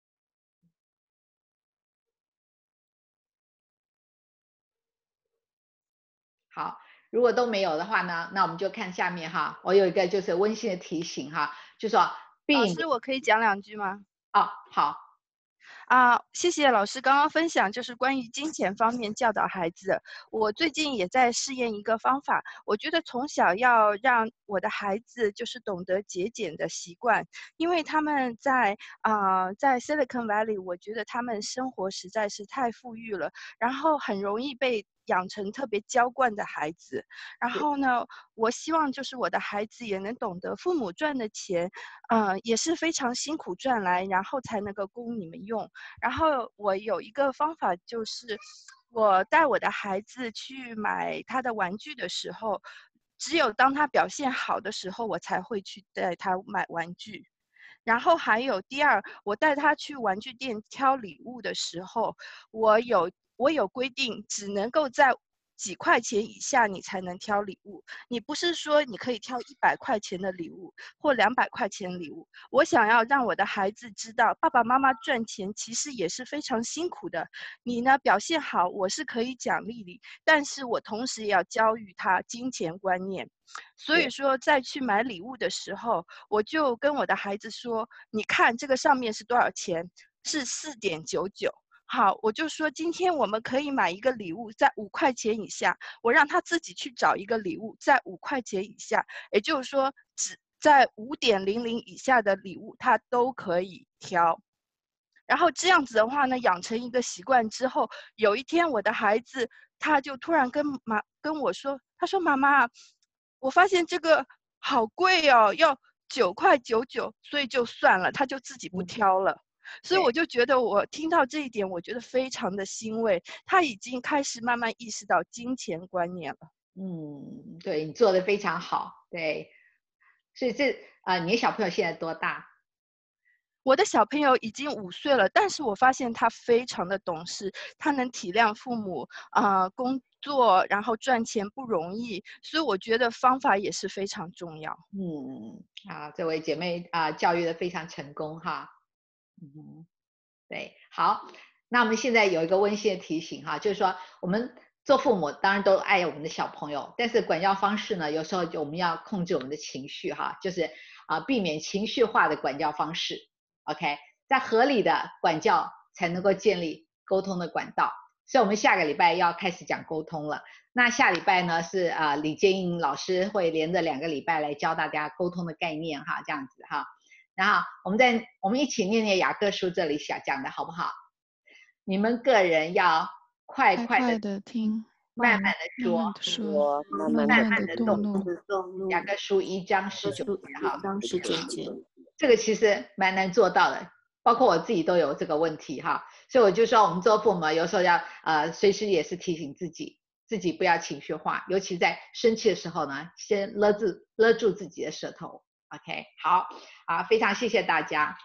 好，如果都没有的话呢，那我们就看下面哈。我有一个就是温馨的提醒哈，就说老师，我可以讲2句吗？ 好。 谢谢老师刚刚分享，就是关于金钱方面教导孩子。我最近也在试验一个方法，我觉得从小要让我的孩子就是懂得节俭的习惯，因为他们在 Silicon Valley， 我觉得他们生活实在是太富裕了，然后很容易被养成特别娇惯的孩子。然后呢，我希望就是我的孩子也能懂得父母赚的钱，也是非常辛苦赚来，然后才能够供你们用。然后我有一个方法，就是我带我的孩子去买他的玩具的时候，只有当他表现好的时候，我才会去带他买玩具。然后还有第二，我带他去玩具店挑礼物的时候，我有规定，只能够在几块钱以下你才能挑礼物。你不是说你可以挑100块钱的礼物或200块钱的礼物。我想要让我的孩子知道，爸爸妈妈赚钱其实也是非常辛苦的。你呢表现好，我是可以奖励你，但是我同时也要教育他金钱观念。所以说，在去买礼物的时候，我就跟我的孩子说：“你看这个上面是多少钱？是4.99。”好，我就说今天我们可以买一个礼物在5块钱以下，我让他自己去找一个礼物在5块钱以下，也就是说只在5.00以下的礼物他都可以挑。然后这样子的话呢，养成一个习惯之后，有一天我的孩子他就突然跟我说，他说妈妈，我发现这个好贵哦，要9.99块，所以就算了，他就自己不挑了。所以我就觉得我听到这一点，我觉得非常的欣慰，他已经开始慢慢意识到金钱观念了。 对，你做的非常好，对。所以你的小朋友现在多大？ 我的小朋友已经5岁了，但是我发现他非常的懂事，他能体谅父母工作然后赚钱不容易，所以我觉得方法也是非常重要。 这位姐妹教育的非常成功哈。对，好，那我们现在有一个温馨的提醒哈，就是说我们做父母当然都爱我们的小朋友，但是管教方式呢，有时候我们要控制我们的情绪哈，就是避免情绪化的管教方式。OK， 在合理的管教才能够建立沟通的管道，所以我们下个礼拜要开始讲沟通了。那下礼拜呢是李建英老师会连着2个礼拜来教大家沟通的概念哈，这样子哈。然后我们一起念念雅各书这里讲的好不好？你们个人要快快的听， 慢慢的说， 慢慢的动怒。雅各书1章19节，这个其实蛮难做到的，包括我自己都有这个问题哈，所以我就说我们做父母有时候要随时也是提醒自己不要情绪化，尤其在生气的时候呢，先勒住自己的舌头。OK， 好非常谢谢大家。